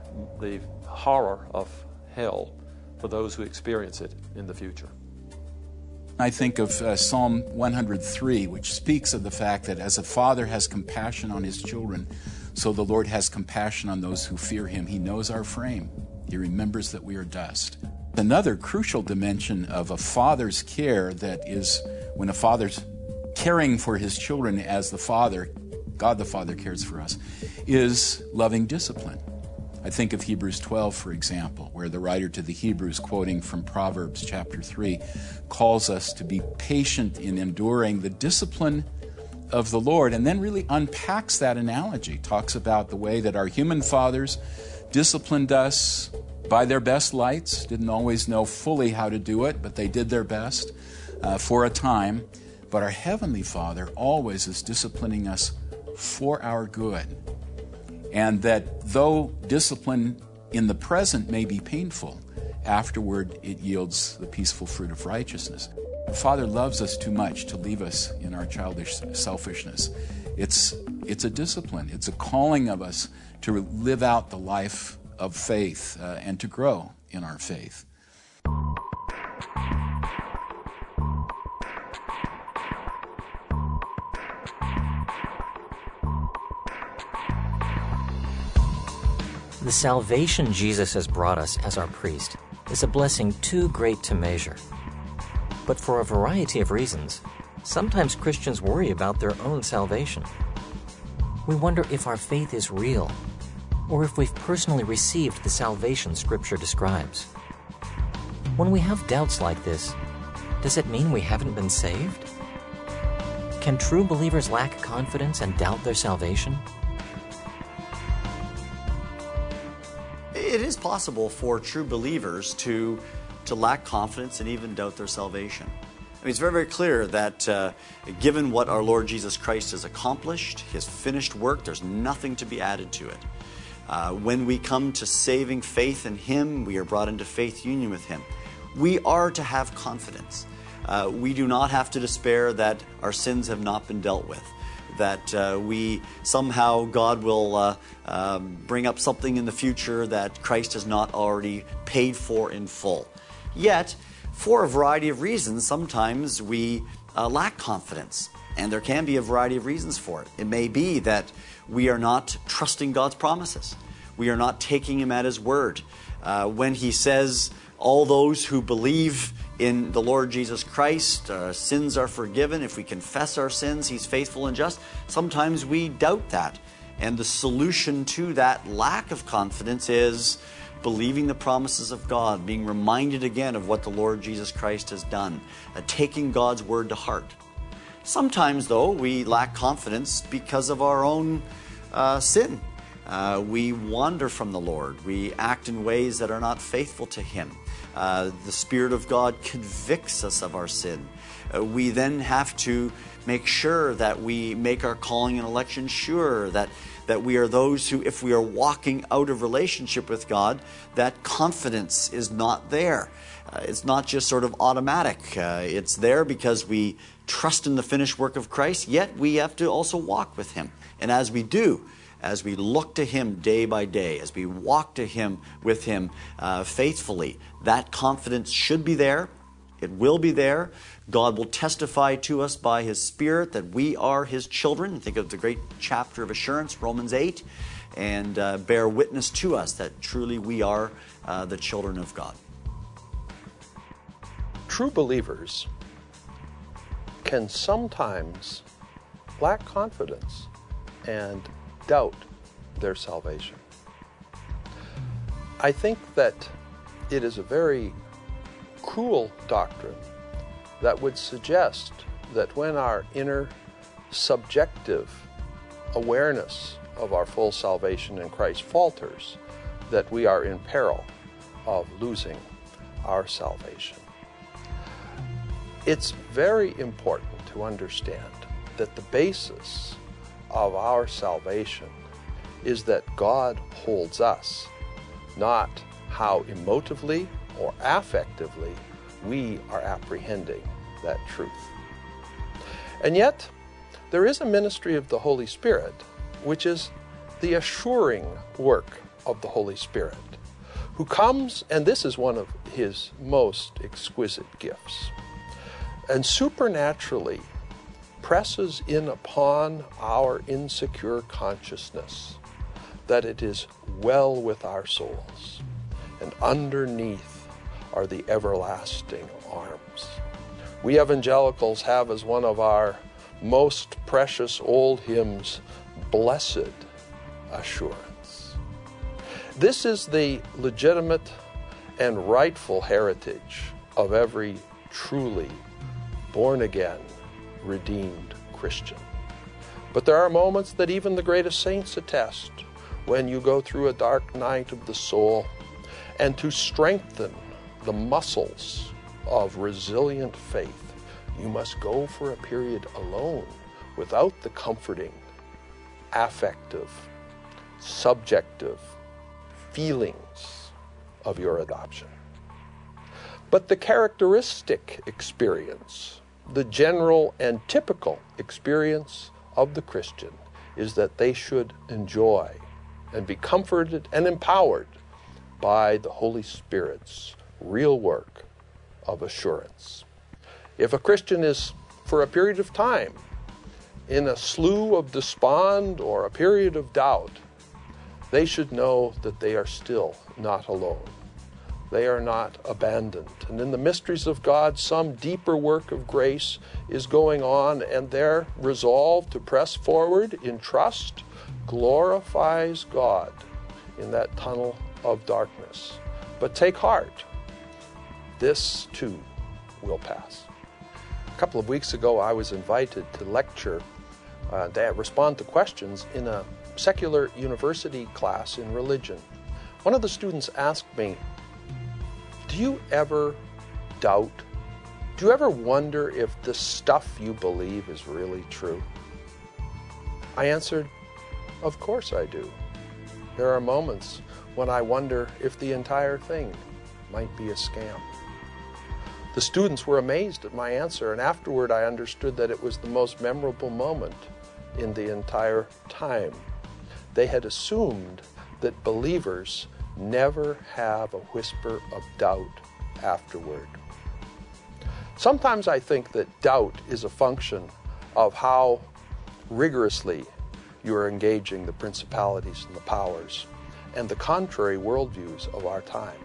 horror of hell for those who experience it in the future. I think of Psalm 103, which speaks of the fact that as a father has compassion on his children, so the Lord has compassion on those who fear Him. He knows our frame. He remembers that we are dust. Another crucial dimension of a father's care, that is when a father's caring for his children as the Father, God the Father cares for us, is loving discipline. I think of Hebrews 12, for example, where the writer to the Hebrews, quoting from Proverbs chapter 3, calls us to be patient in enduring the discipline of the Lord, and then really unpacks that analogy, talks about the way that our human fathers disciplined us by their best lights, didn't always know fully how to do it, but they did their best for a time. But our Heavenly Father always is disciplining us for our good. And that though discipline in the present may be painful, afterward it yields the peaceful fruit of righteousness. The Father loves us too much to leave us in our childish selfishness. It's a discipline. It's a calling of us to live out the life of faith and to grow in our faith. The salvation Jesus has brought us as our priest is a blessing too great to measure. But for a variety of reasons, sometimes Christians worry about their own salvation. We wonder if our faith is real, or if we've personally received the salvation Scripture describes. When we have doubts like this, does it mean we haven't been saved? Can true believers lack confidence and doubt their salvation? It is possible for true believers to lack confidence and even doubt their salvation. I mean, it's very, very clear that given what our Lord Jesus Christ has accomplished, His finished work, there's nothing to be added to it. When we come to saving faith in Him, we are brought into faith union with Him. We are to have confidence. We do not have to despair that our sins have not been dealt with, that we somehow God will bring up something in the future that Christ has not already paid for in full. Yet, for a variety of reasons, sometimes we lack confidence, and there can be a variety of reasons for it. It may be that we are not trusting God's promises. We are not taking Him at His word. When He says, all those who believe in the Lord Jesus Christ, sins are forgiven. If we confess our sins, He's faithful and just. Sometimes we doubt that. And the solution to that lack of confidence is believing the promises of God, being reminded again of what the Lord Jesus Christ has done, taking God's word to heart. Sometimes, though, we lack confidence because of our own sin. We wander from the Lord. We act in ways that are not faithful to Him. The Spirit of God convicts us of our sin. We then have to make sure that we make our calling and election sure, that we are those who, if we are walking out of relationship with God, that confidence is not there. It's not just sort of automatic. It's there because we trust in the finished work of Christ, yet we have to also walk with Him. And as we do, as we look to Him day by day, as we walk to Him with Him faithfully, that confidence should be there. It will be there. God will testify to us by His Spirit that we are His children. Think of the great chapter of assurance, Romans 8, and bear witness to us that truly we are the children of God. True believers can sometimes lack confidence and doubt their salvation. I think that it is a very cruel doctrine that would suggest that when our inner subjective awareness of our full salvation in Christ falters, that we are in peril of losing our salvation. It's very important to understand that the basis of our salvation is that God holds us, not how emotively or affectively we are apprehending that truth. And yet, there is a ministry of the Holy Spirit, which is the assuring work of the Holy Spirit, who comes, and this is one of His most exquisite gifts, and supernaturally presses in upon our insecure consciousness that it is well with our souls, and underneath are the everlasting arms. We evangelicals have as one of our most precious old hymns, Blessed Assurance. This is the legitimate and rightful heritage of every truly born-again, redeemed Christian. But there are moments that even the greatest saints attest when you go through a dark night of the soul, and to strengthen the muscles of resilient faith, you must go for a period alone without the comforting, affective, subjective feelings of your adoption. But the characteristic experience, the general and typical experience of the Christian, is that they should enjoy and be comforted and empowered by the Holy Spirit's real work of assurance. If a Christian is, for a period of time, in a slough of despond or a period of doubt, they should know that they are still not alone. They are not abandoned. And in the mysteries of God, some deeper work of grace is going on, and their resolve to press forward in trust glorifies God in that tunnel of darkness. But take heart, this too will pass. A couple of weeks ago, I was invited to lecture, to respond to questions in a secular university class in religion. One of the students asked me, "Do you ever doubt? Do you ever wonder if the stuff you believe is really true?" I answered, "Of course I do. There are moments when I wonder if the entire thing might be a scam." The students were amazed at my answer, and afterward I understood that it was the most memorable moment in the entire time. They had assumed that believers never have a whisper of doubt afterward. Sometimes I think that doubt is a function of how rigorously you are engaging the principalities and the powers and the contrary worldviews of our time.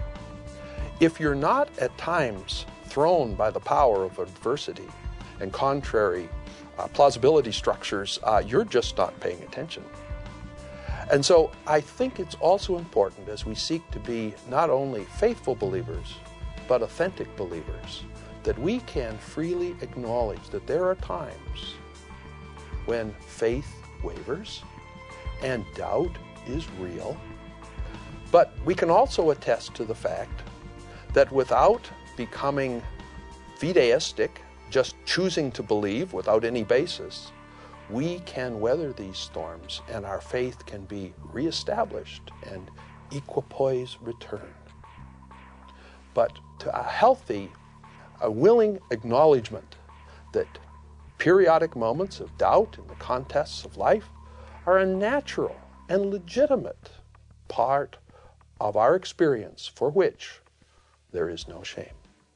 If you're not at times thrown by the power of adversity and contrary plausibility structures, you're just not paying attention. And so I think it's also important, as we seek to be not only faithful believers, but authentic believers, that we can freely acknowledge that there are times when faith wavers and doubt is real. But we can also attest to the fact that without becoming fideistic, just choosing to believe without any basis, we can weather these storms and our faith can be reestablished and equipoise return. But to a healthy, a willing acknowledgement that periodic moments of doubt in the contests of life are a natural and legitimate part of our experience for which there is no shame.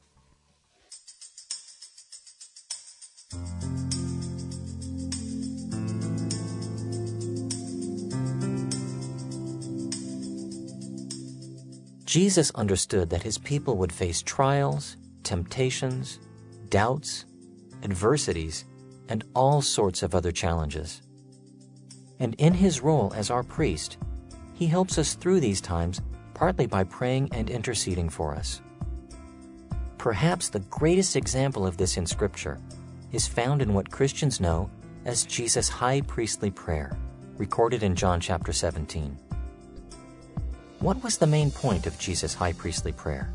Jesus understood that his people would face trials, temptations, doubts, adversities, and all sorts of other challenges. And in his role as our priest, he helps us through these times partly by praying and interceding for us. Perhaps the greatest example of this in Scripture is found in what Christians know as Jesus' high priestly prayer, recorded in John chapter 17. What was the main point of Jesus' high priestly prayer?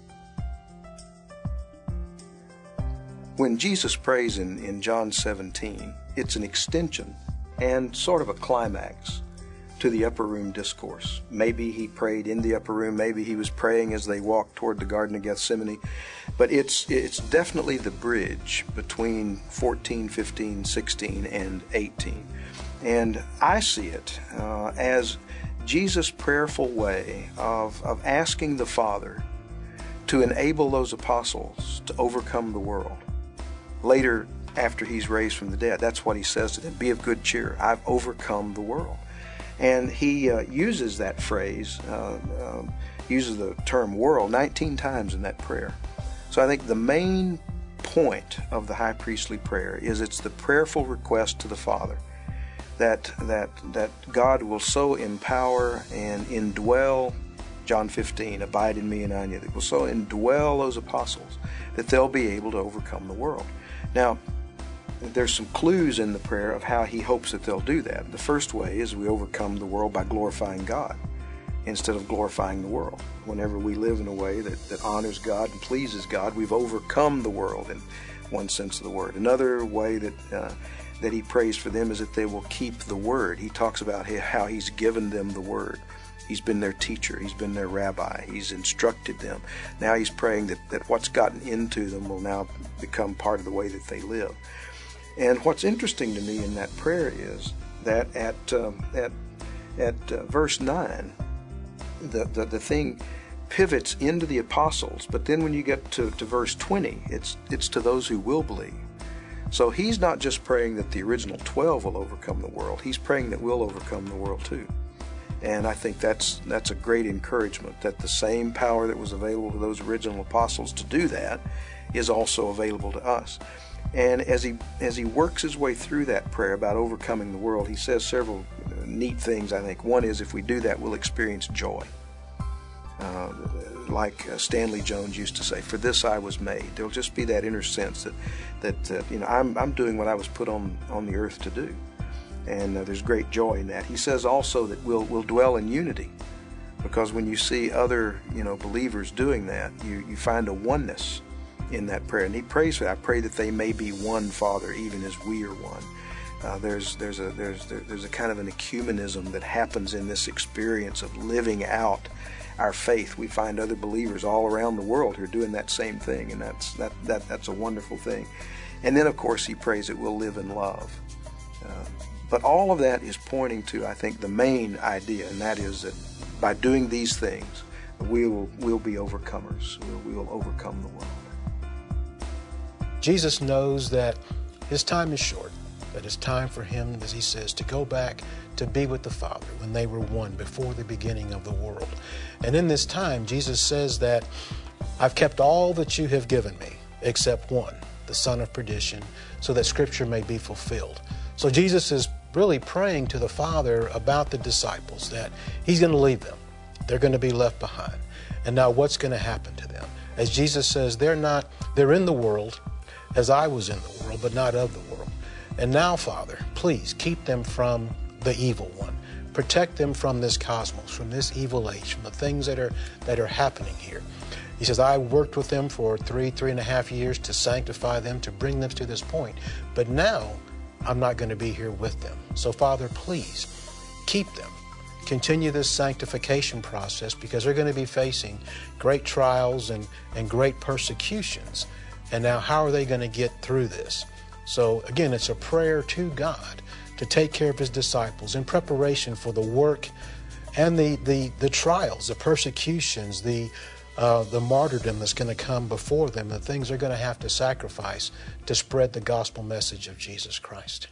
When Jesus prays in John 17, it's an extension and sort of a climax to the upper room discourse. Maybe he prayed in the upper room, maybe he was praying as they walked toward the Garden of Gethsemane, but it's definitely the bridge between 14, 15, 16, and 18. And I see it as Jesus' prayerful way of asking the Father to enable those apostles to overcome the world. Later, after he's raised from the dead, that's what he says to them: be of good cheer, I've overcome the world. And he uses that phrase, uses the term world 19 times in that prayer. So I think the main point of the high priestly prayer is it's the prayerful request to the Father that God will so empower and indwell, John 15, abide in me and I in you, that will so indwell those apostles that they'll be able to overcome the world. Now, there's some clues in the prayer of how he hopes that they'll do that. The first way is we overcome the world by glorifying God instead of glorifying the world. Whenever we live in a way that honors God and pleases God, we've overcome the world in one sense of the word. Another way that he prays for them is that they will keep the word. He talks about how he's given them the word. He's been their teacher. He's been their rabbi. He's instructed them. Now he's praying that what's gotten into them will now become part of the way that they live. And what's interesting to me in that prayer is that at verse 9, the thing pivots into the apostles, but then when you get to verse 20, it's to those who will believe. So he's not just praying that the original 12 will overcome the world. He's praying that we'll overcome the world too. And I think that's a great encouragement, that the same power that was available to those original apostles to do that is also available to us. And as he works his way through that prayer about overcoming the world, he says several neat things, I think. One is if we do that, we'll experience joy. Like Stanley Jones used to say, for this I was made. There'll just be that inner sense that I'm doing what I was put on the earth to do. And there's great joy in that. He says also that we'll dwell in unity, because when you see other believers doing that, you find a oneness in that prayer. And he prays for that. I pray that they may be one, Father, even as we are one. There's a kind of an ecumenism that happens in this experience of living out our faith. We find other believers all around the world who are doing that same thing, and that's a wonderful thing. And then, of course, he prays that we'll live in love. But all of that is pointing to, I think, the main idea, and that is that by doing these things, we'll be overcomers. We will overcome the world. Jesus knows that his time is short, that it's time for him, as he says, to go back to be with the Father when they were one before the beginning of the world. And in this time, Jesus says that I've kept all that you have given me except one, the son of perdition, so that Scripture may be fulfilled. So Jesus is really praying to the Father about the disciples, that he's going to leave them. They're going to be left behind. And now what's going to happen to them? As Jesus says, they're not They're in the world as I was in the world, but not of the world. And now, Father, please keep them from the evil one. Protect them from this cosmos, from this evil age, from the things that are happening here. He says, I worked with them for 3.5 years to sanctify them, to bring them to this point. But now, I'm not going to be here with them. So, Father, please keep them. Continue this sanctification process, because they're going to be facing great trials and great persecutions. And now, how are they going to get through this? So, again, it's a prayer to God to take care of His disciples in preparation for the work and the trials, the persecutions, the martyrdom that's going to come before them, the things they're going to have to sacrifice to spread the gospel message of Jesus Christ.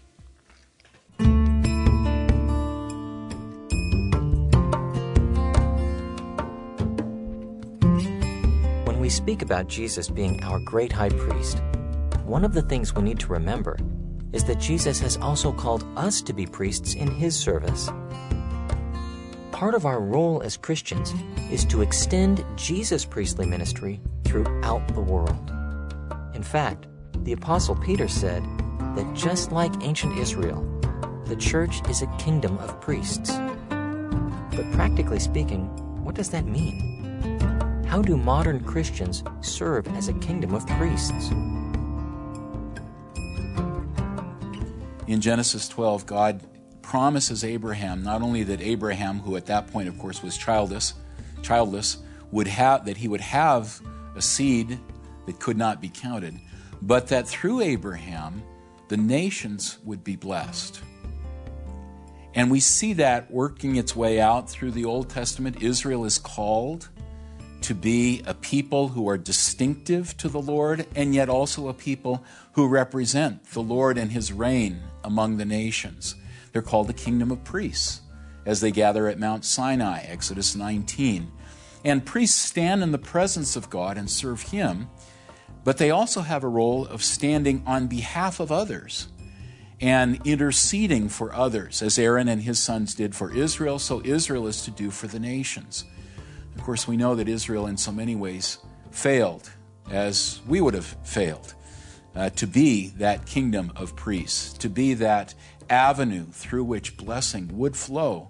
When we speak about Jesus being our great high priest, one of the things we need to remember is that Jesus has also called us to be priests in His service. Part of our role as Christians is to extend Jesus' priestly ministry throughout the world. In fact, the Apostle Peter said that just like ancient Israel, the church is a kingdom of priests. But practically speaking, what does that mean? How do modern Christians serve as a kingdom of priests? In Genesis 12, God promises Abraham not only that Abraham, who at that point, of course, was childless, that he would have a seed that could not be counted, but that through Abraham, the nations would be blessed. And we see that working its way out through the Old Testament. Israel is called to be a people who are distinctive to the Lord, and yet also a people who represent the Lord and His reign among the nations. They're called the kingdom of priests as they gather at Mount Sinai, Exodus 19. And priests stand in the presence of God and serve Him, but they also have a role of standing on behalf of others and interceding for others, as Aaron and his sons did for Israel, so Israel is to do for the nations. Of course, we know that Israel in so many ways failed, as we would have failed, to be that kingdom of priests, to be that avenue through which blessing would flow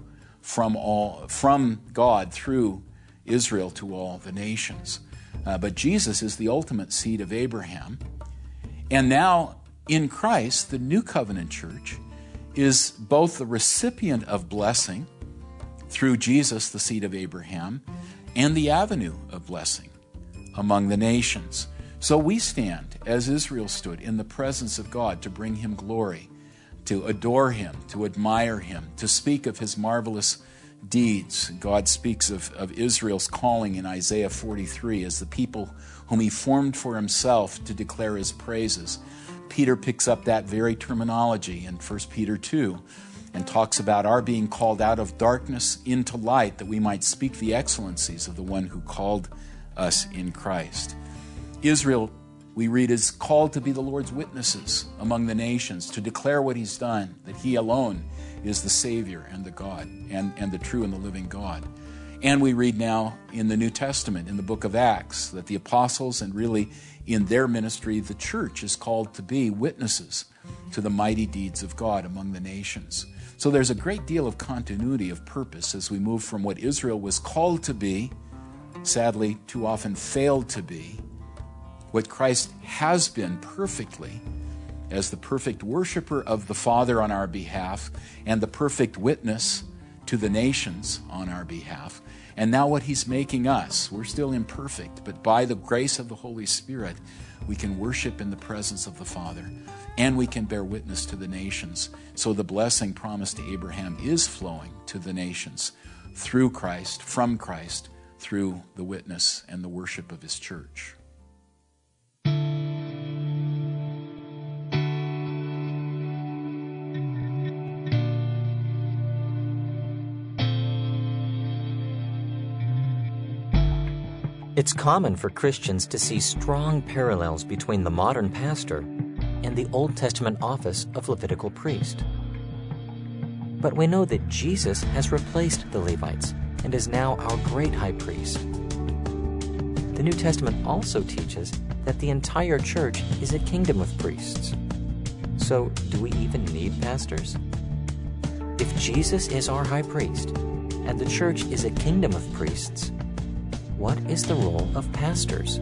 from God through Israel to all the nations. But Jesus is the ultimate seed of Abraham. And now in Christ, the New Covenant Church is both the recipient of blessing through Jesus, the seed of Abraham, and the avenue of blessing among the nations. So we stand, as Israel stood, in the presence of God to bring Him glory, to adore Him, to admire Him, to speak of His marvelous deeds. God speaks of Israel's calling in Isaiah 43 as the people whom He formed for Himself to declare His praises. Peter picks up that very terminology in 1 Peter 2 and talks about our being called out of darkness into light, that we might speak the excellencies of the one who called us in Christ. Israel, we read, is called to be the Lord's witnesses among the nations, to declare what He's done, that He alone is the Savior and the God, and the true and the living God. And we read now in the New Testament, in the book of Acts, that the apostles, and really in their ministry, the church is called to be witnesses to the mighty deeds of God among the nations. So there's a great deal of continuity of purpose as we move from what Israel was called to be, sadly too often failed to be, what Christ has been perfectly as the perfect worshiper of the Father on our behalf and the perfect witness to the nations on our behalf. And now what He's making us, we're still imperfect, but by the grace of the Holy Spirit, we can worship in the presence of the Father, and we can bear witness to the nations. So the blessing promised to Abraham is flowing to the nations through Christ, from Christ, through the witness and the worship of His church. It's common for Christians to see strong parallels between the modern pastor and the Old Testament office of Levitical priest. But we know that Jesus has replaced the Levites and is now our great high priest. The New Testament also teaches that the entire church is a kingdom of priests. So, do we even need pastors? If Jesus is our high priest, and the church is a kingdom of priests, what is the role of pastors?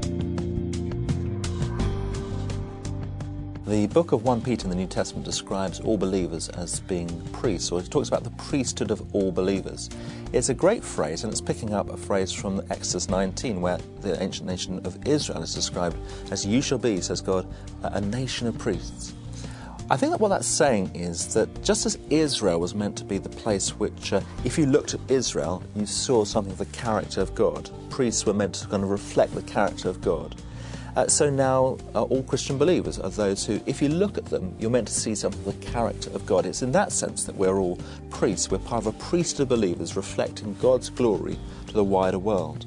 The book of 1 Peter in the New Testament describes all believers as being priests, or it talks about the priesthood of all believers. It's a great phrase, and it's picking up a phrase from Exodus 19, where the ancient nation of Israel is described as, "You shall be," says God, "a nation of priests." I think that what that's saying is that just as Israel was meant to be the place which, if you looked at Israel, you saw something of the character of God. Priests were meant to kind of reflect the character of God. So now all Christian believers are those who, if you look at them, you're meant to see something of the character of God. It's in that sense that we're all priests. We're part of a priesthood of believers reflecting God's glory to the wider world.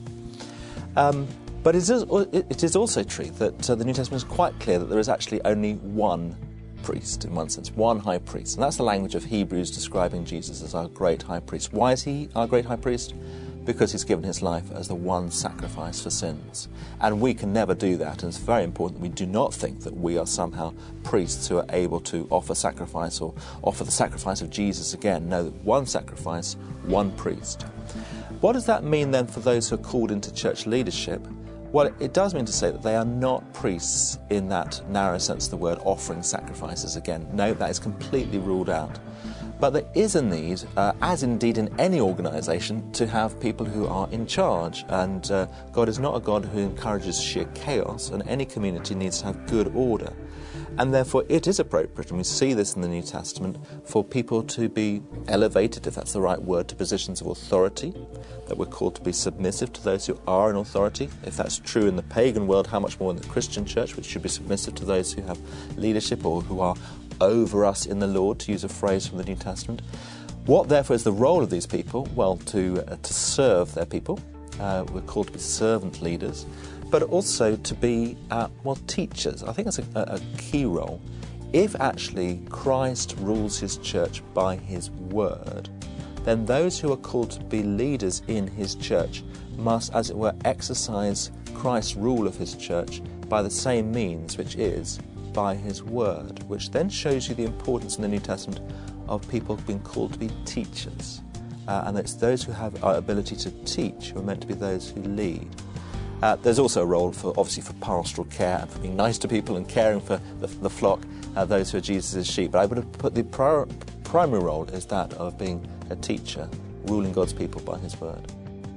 But it is also true that the New Testament is quite clear that there is actually only one priest, in one sense, one high priest. And that's the language of Hebrews describing Jesus as our great high priest. Why is he our great high priest? Because he's given his life as the one sacrifice for sins. And we can never do that, and it's very important that we do not think that we are somehow priests who are able to offer sacrifice or offer the sacrifice of Jesus again. No, one sacrifice, one priest. What does that mean then for those who are called into church leadership? Well, it does mean to say that they are not priests in that narrow sense of the word, offering sacrifices again. No, that is completely ruled out. But there is a need, as indeed in any organisation, to have people who are in charge. And God is not a God who encourages sheer chaos, and any community needs to have good order. And therefore it is appropriate, and we see this in the New Testament, for people to be elevated, if that's the right word, to positions of authority, that we're called to be submissive to those who are in authority. If that's true in the pagan world, how much more in the Christian church, which should be submissive to those who have leadership or who are over us in the Lord, to use a phrase from the New Testament. What therefore is the role of these people? Well, to serve their people. We're called to be servant leaders, but also to be, teachers. I think that's a key role. If actually Christ rules his church by his word, then those who are called to be leaders in his church must, as it were, exercise Christ's rule of his church by the same means, which is by his word, which then shows you the importance in the New Testament of people being called to be teachers. And it's those who have our ability to teach who are meant to be those who lead. There's also a role, obviously, for pastoral care and for being nice to people and caring for the flock, those who are Jesus' sheep. But I would have put the primary role is that of being a teacher, ruling God's people by his word.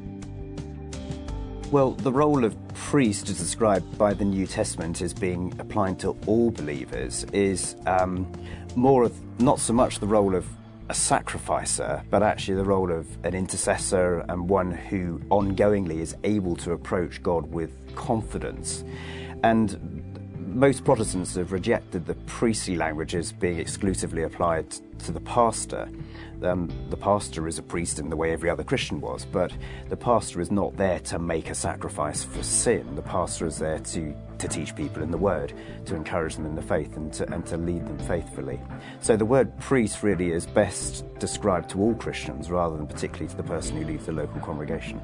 Well, the role of priest, as described by the New Testament as being applied to all believers, is more of not so much the role of a sacrificer, but actually the role of an intercessor and one who ongoingly is able to approach God with confidence. And most Protestants have rejected the priestly language as being exclusively applied to the pastor. The pastor is a priest in the way every other Christian was, but the pastor is not there to make a sacrifice for sin. The pastor is there to teach people in the Word, to encourage them in the faith and to lead them faithfully. So the word priest really is best described to all Christians rather than particularly to the person who leads the local congregation.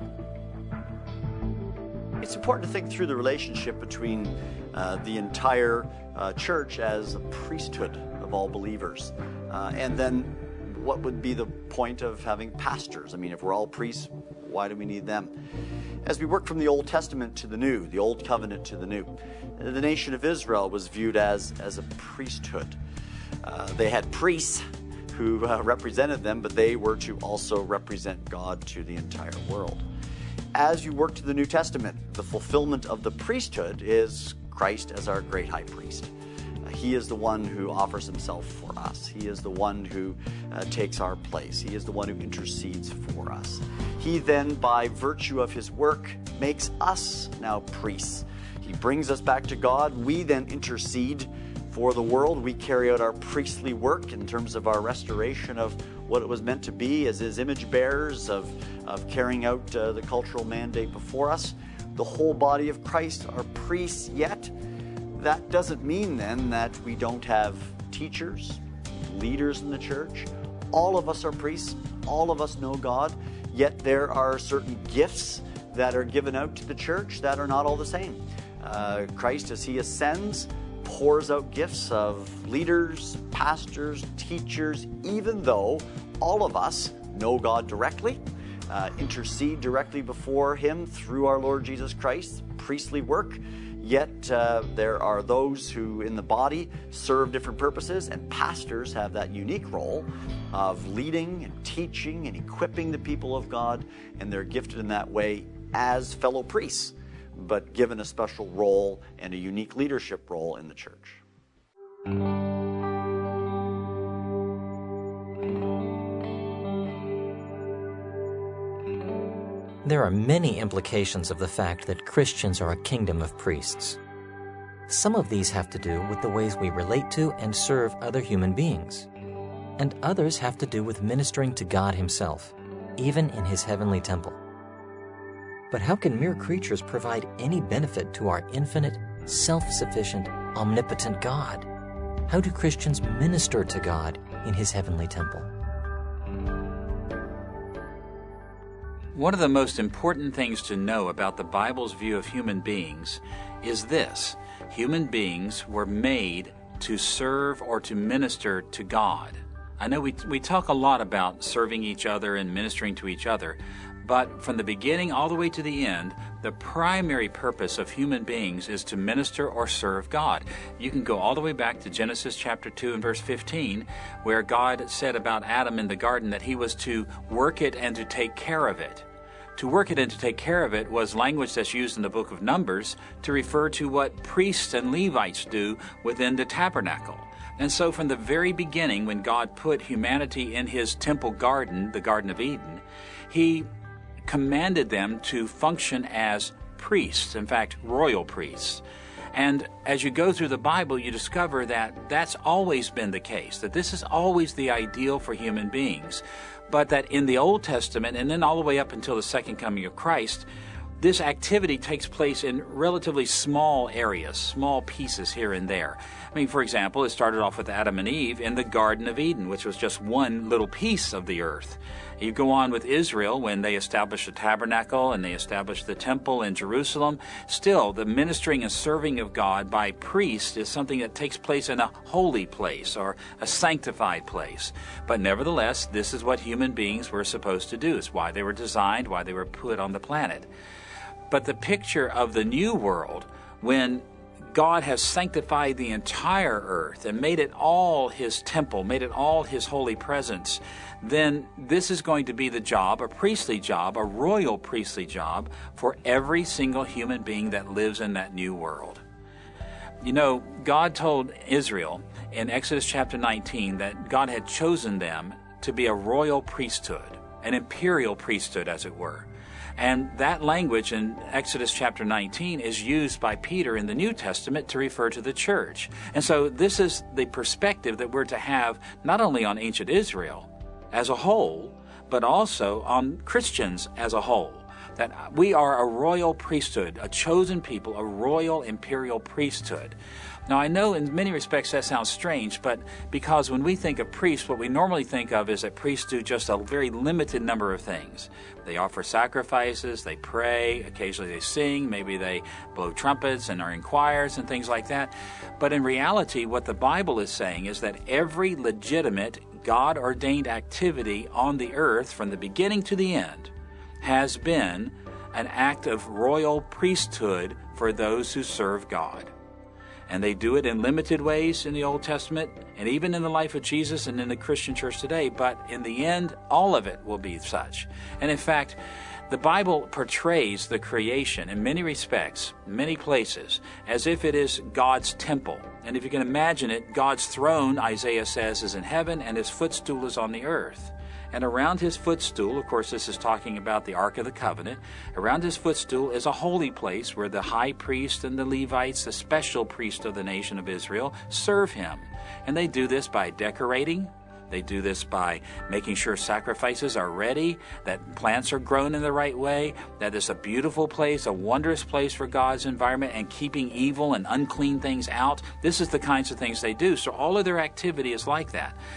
It's important to think through the relationship between the entire church as a priesthood of all believers, and then what would be the point of having pastors? I mean, if we're all priests, why do we need them? As we work from the Old Testament to the New, the Old Covenant to the New, the nation of Israel was viewed as a priesthood. They had priests who represented them, but they were to also represent God to the entire world. As you work to the New Testament, the fulfillment of the priesthood is Christ as our great high priest. He is the one who offers himself for us. He is the one who takes our place. He is the one who intercedes for us. He then, by virtue of his work, makes us now priests. He brings us back to God. We then intercede for the world. We carry out our priestly work in terms of our restoration of what it was meant to be as his image bearers, of carrying out the cultural mandate before us. The whole body of Christ are priests, yet that doesn't mean then that we don't have teachers, leaders in the church. All of us are priests. All of us know God. Yet there are certain gifts that are given out to the church that are not all the same. Christ, as he ascends, pours out gifts of leaders, pastors, teachers, even though all of us know God directly, intercede directly before him through our Lord Jesus Christ, priestly work. Yet there are those who in the body serve different purposes, and pastors have that unique role of leading and teaching and equipping the people of God, and they're gifted in that way as fellow priests, but given a special role and a unique leadership role in the church. There are many implications of the fact that Christians are a kingdom of priests. Some of these have to do with the ways we relate to and serve other human beings, and others have to do with ministering to God himself, even in his heavenly temple. But how can mere creatures provide any benefit to our infinite, self-sufficient, omnipotent God? How do Christians minister to God in his heavenly temple? One of the most important things to know about the Bible's view of human beings is this: human beings were made to serve or to minister to God. I know we talk a lot about serving each other and ministering to each other, but from the beginning all the way to the end, the primary purpose of human beings is to minister or serve God. You can go all the way back to Genesis chapter 2 and verse 15, where God said about Adam in the garden that he was to work it and to take care of it. To work it and to take care of it was language that's used in the book of Numbers to refer to what priests and Levites do within the tabernacle. And so from the very beginning, when God put humanity in his temple garden, the Garden of Eden, he commanded them to function as priests, in fact, royal priests. And as you go through the Bible, you discover that that's always been the case, that this is always the ideal for human beings. But that in the Old Testament, and then all the way up until the second coming of Christ, this activity takes place in relatively small areas, small pieces here and there. I mean, for example, it started off with Adam and Eve in the Garden of Eden, which was just one little piece of the earth. You go on with Israel when they established the tabernacle and they established the temple in Jerusalem. Still, the ministering and serving of God by priests is something that takes place in a holy place or a sanctified place. But nevertheless, this is what human beings were supposed to do. It's why they were designed, why they were put on the planet. But the picture of the new world, when God has sanctified the entire earth and made it all his temple, made it all his holy presence, then this is going to be the job, a priestly job, a royal priestly job for every single human being that lives in that new world. You know, God told Israel in Exodus chapter 19 that God had chosen them to be a royal priesthood, an imperial priesthood, as it were. And that language in Exodus chapter 19 is used by Peter in the New Testament to refer to the church. And so this is the perspective that we're to have not only on ancient Israel as a whole, but also on Christians as a whole. That we are a royal priesthood, a chosen people, a royal imperial priesthood. Now, I know in many respects that sounds strange, but because when we think of priests, what we normally think of is that priests do just a very limited number of things. They offer sacrifices, they pray, occasionally they sing, maybe they blow trumpets and are in choirs and things like that. But in reality, what the Bible is saying is that every legitimate, God-ordained activity on the earth from the beginning to the end has been an act of royal priesthood for those who serve God. And they do it in limited ways in the Old Testament and even in the life of Jesus and in the Christian church today. But in the end, all of it will be such. And in fact, the Bible portrays the creation in many respects, many places, as if it is God's temple. And if you can imagine it, God's throne, Isaiah says, is in heaven and his footstool is on the earth. And around his footstool, of course this is talking about the Ark of the Covenant, around his footstool is a holy place where the high priest and the Levites, the special priest of the nation of Israel, serve him. And they do this by decorating. They do this by making sure sacrifices are ready, that plants are grown in the right way, that it's a beautiful place, a wondrous place for God's environment, and keeping evil and unclean things out. This is the kinds of things they do. So all of their activity is like that.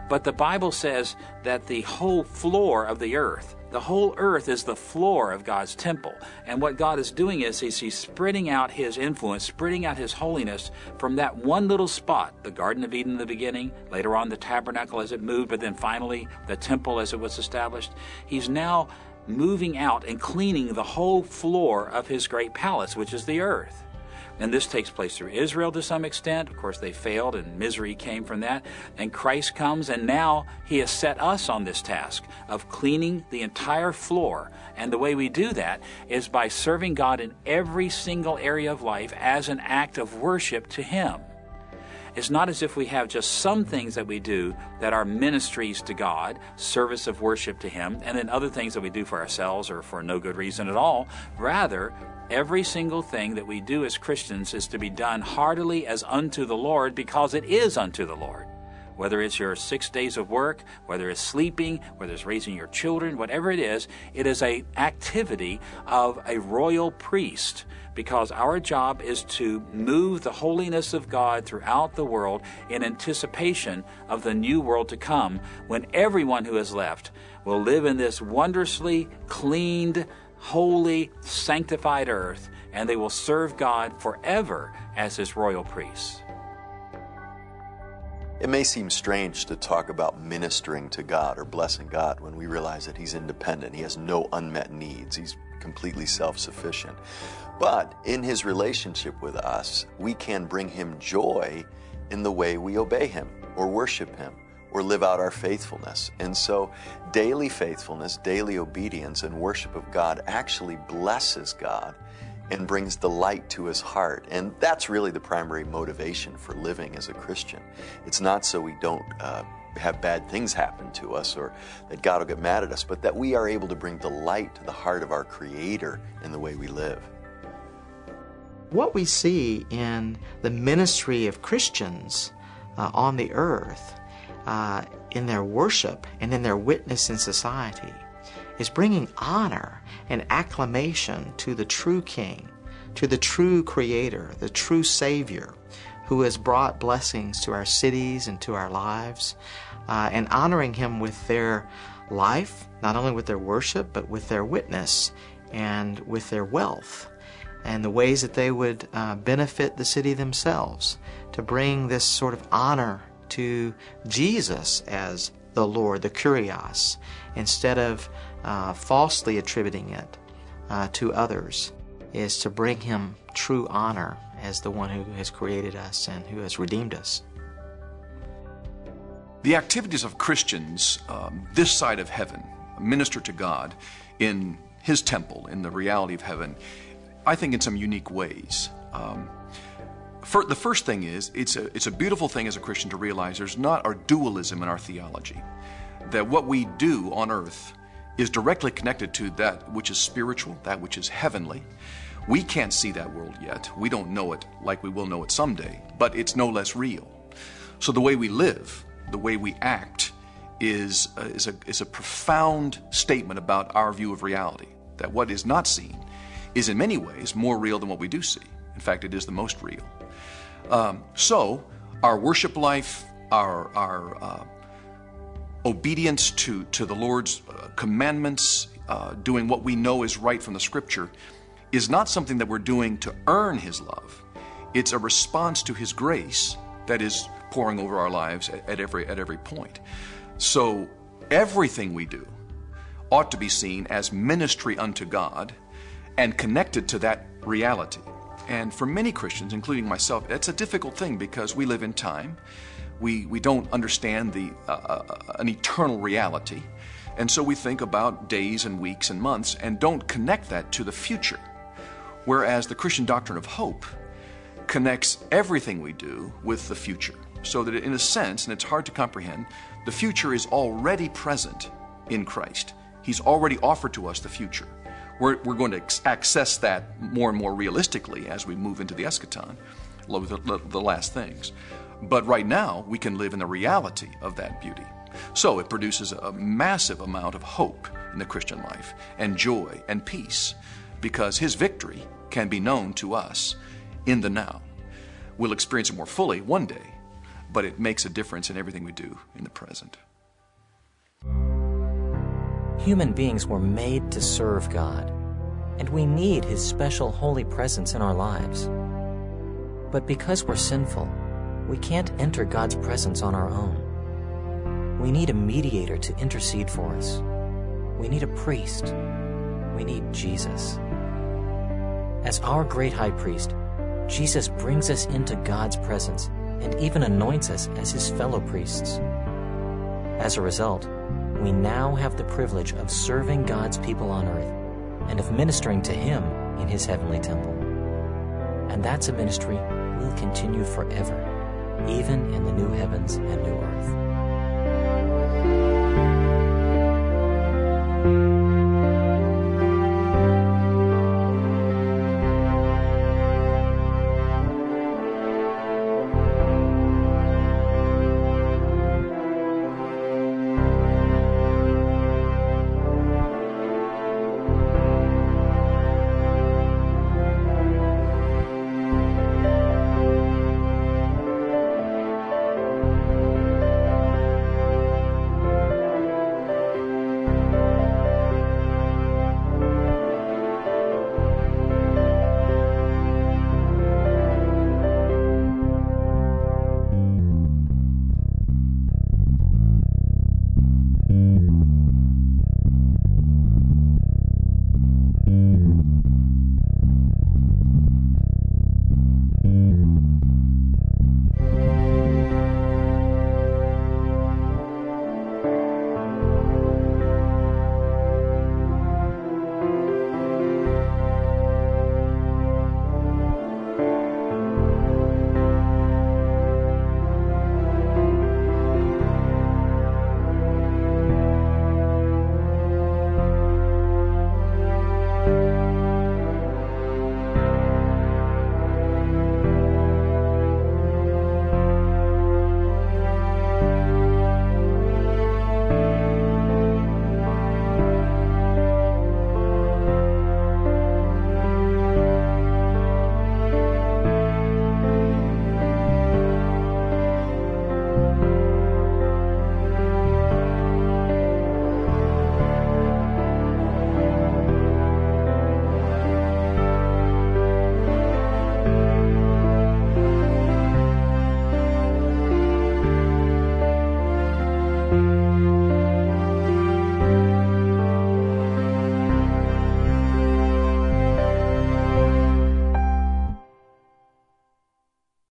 But the Bible says that the whole floor of the earth is the floor of God's temple. And what God is doing is he's spreading out his influence, spreading out his holiness from that one little spot, the Garden of Eden in the beginning, later on the tabernacle as it moved, but then finally the temple as it was established. He's now moving out and cleaning the whole floor of his great palace, which is the earth. And this takes place through Israel to some extent. Of course, they failed and misery came from that. And Christ comes, and now he has set us on this task of cleaning the entire floor. And the way we do that is by serving God in every single area of life as an act of worship to him. It's not as if we have just some things that we do that are ministries to God, service of worship to him, and then other things that we do for ourselves or for no good reason at all. Rather, every single thing that we do as Christians is to be done heartily as unto the Lord, because it is unto the Lord. Whether it's your 6 days of work, whether it's sleeping, whether it's raising your children, whatever it is an activity of a royal priest, because our job is to move the holiness of God throughout the world in anticipation of the new world to come, when everyone who is left will live in this wondrously cleaned, holy, sanctified earth, and they will serve God forever as his royal priests. It may seem strange to talk about ministering to God or blessing God when we realize that he's independent. He has no unmet needs. He's completely self-sufficient. But in his relationship with us, we can bring him joy in the way we obey him or worship him or live out our faithfulness. And so daily faithfulness, daily obedience, and worship of God actually blesses God and brings delight to his heart. And that's really the primary motivation for living as a Christian. It's not so we don't have bad things happen to us or that God will get mad at us, but that we are able to bring delight to the heart of our Creator in the way we live. What we see in the ministry of Christians on the earth, in their worship and in their witness in society, is bringing honor and acclamation to the true King, to the true Creator, the true Savior, who has brought blessings to our cities and to our lives, and honoring him with their life, not only with their worship, but with their witness and with their wealth, and the ways that they would benefit the city themselves, to bring this sort of honor to Jesus as the Lord, the Kyrios, instead of falsely attributing it to others, is to bring him true honor as the one who has created us and who has redeemed us. The activities of Christians this side of heaven, minister to God in his temple, in the reality of heaven, I think in some unique ways. The first thing is, it's a beautiful thing as a Christian to realize there's not our dualism in our theology. That what we do on earth is directly connected to that which is spiritual, that which is heavenly. We can't see that world yet. We don't know it like we will know it someday, but it's no less real. So the way we live, the way we act, is a profound statement about our view of reality. That what is not seen is in many ways more real than what we do see. In fact, it is the most real. So our worship life, our obedience to the Lord's commandments, doing what we know is right from the Scripture, is not something that we're doing to earn his love. It's a response to his grace that is pouring over our lives at every point. So everything we do ought to be seen as ministry unto God and connected to that reality. And for many Christians, including myself, it's a difficult thing because we live in time. We don't understand an eternal reality. And so we think about days and weeks and months and don't connect that to the future. Whereas the Christian doctrine of hope connects everything we do with the future. So that in a sense, and it's hard to comprehend, the future is already present in Christ. He's already offered to us the future. We're going to access that more and more realistically as we move into the eschaton, the last things. But right now, we can live in the reality of that beauty. So it produces a massive amount of hope in the Christian life, and joy and peace, because his victory can be known to us in the now. We'll experience it more fully one day, but it makes a difference in everything we do in the present. Human beings were made to serve God, and we need His special holy presence in our lives. But because we're sinful, we can't enter God's presence on our own. We need a mediator to intercede for us. We need a priest. We need Jesus. As our great high priest, Jesus brings us into God's presence and even anoints us as His fellow priests. As a result, we now have the privilege of serving God's people on earth and of ministering to Him in His heavenly temple. And that's a ministry we'll continue forever, even in the new heavens and new earth.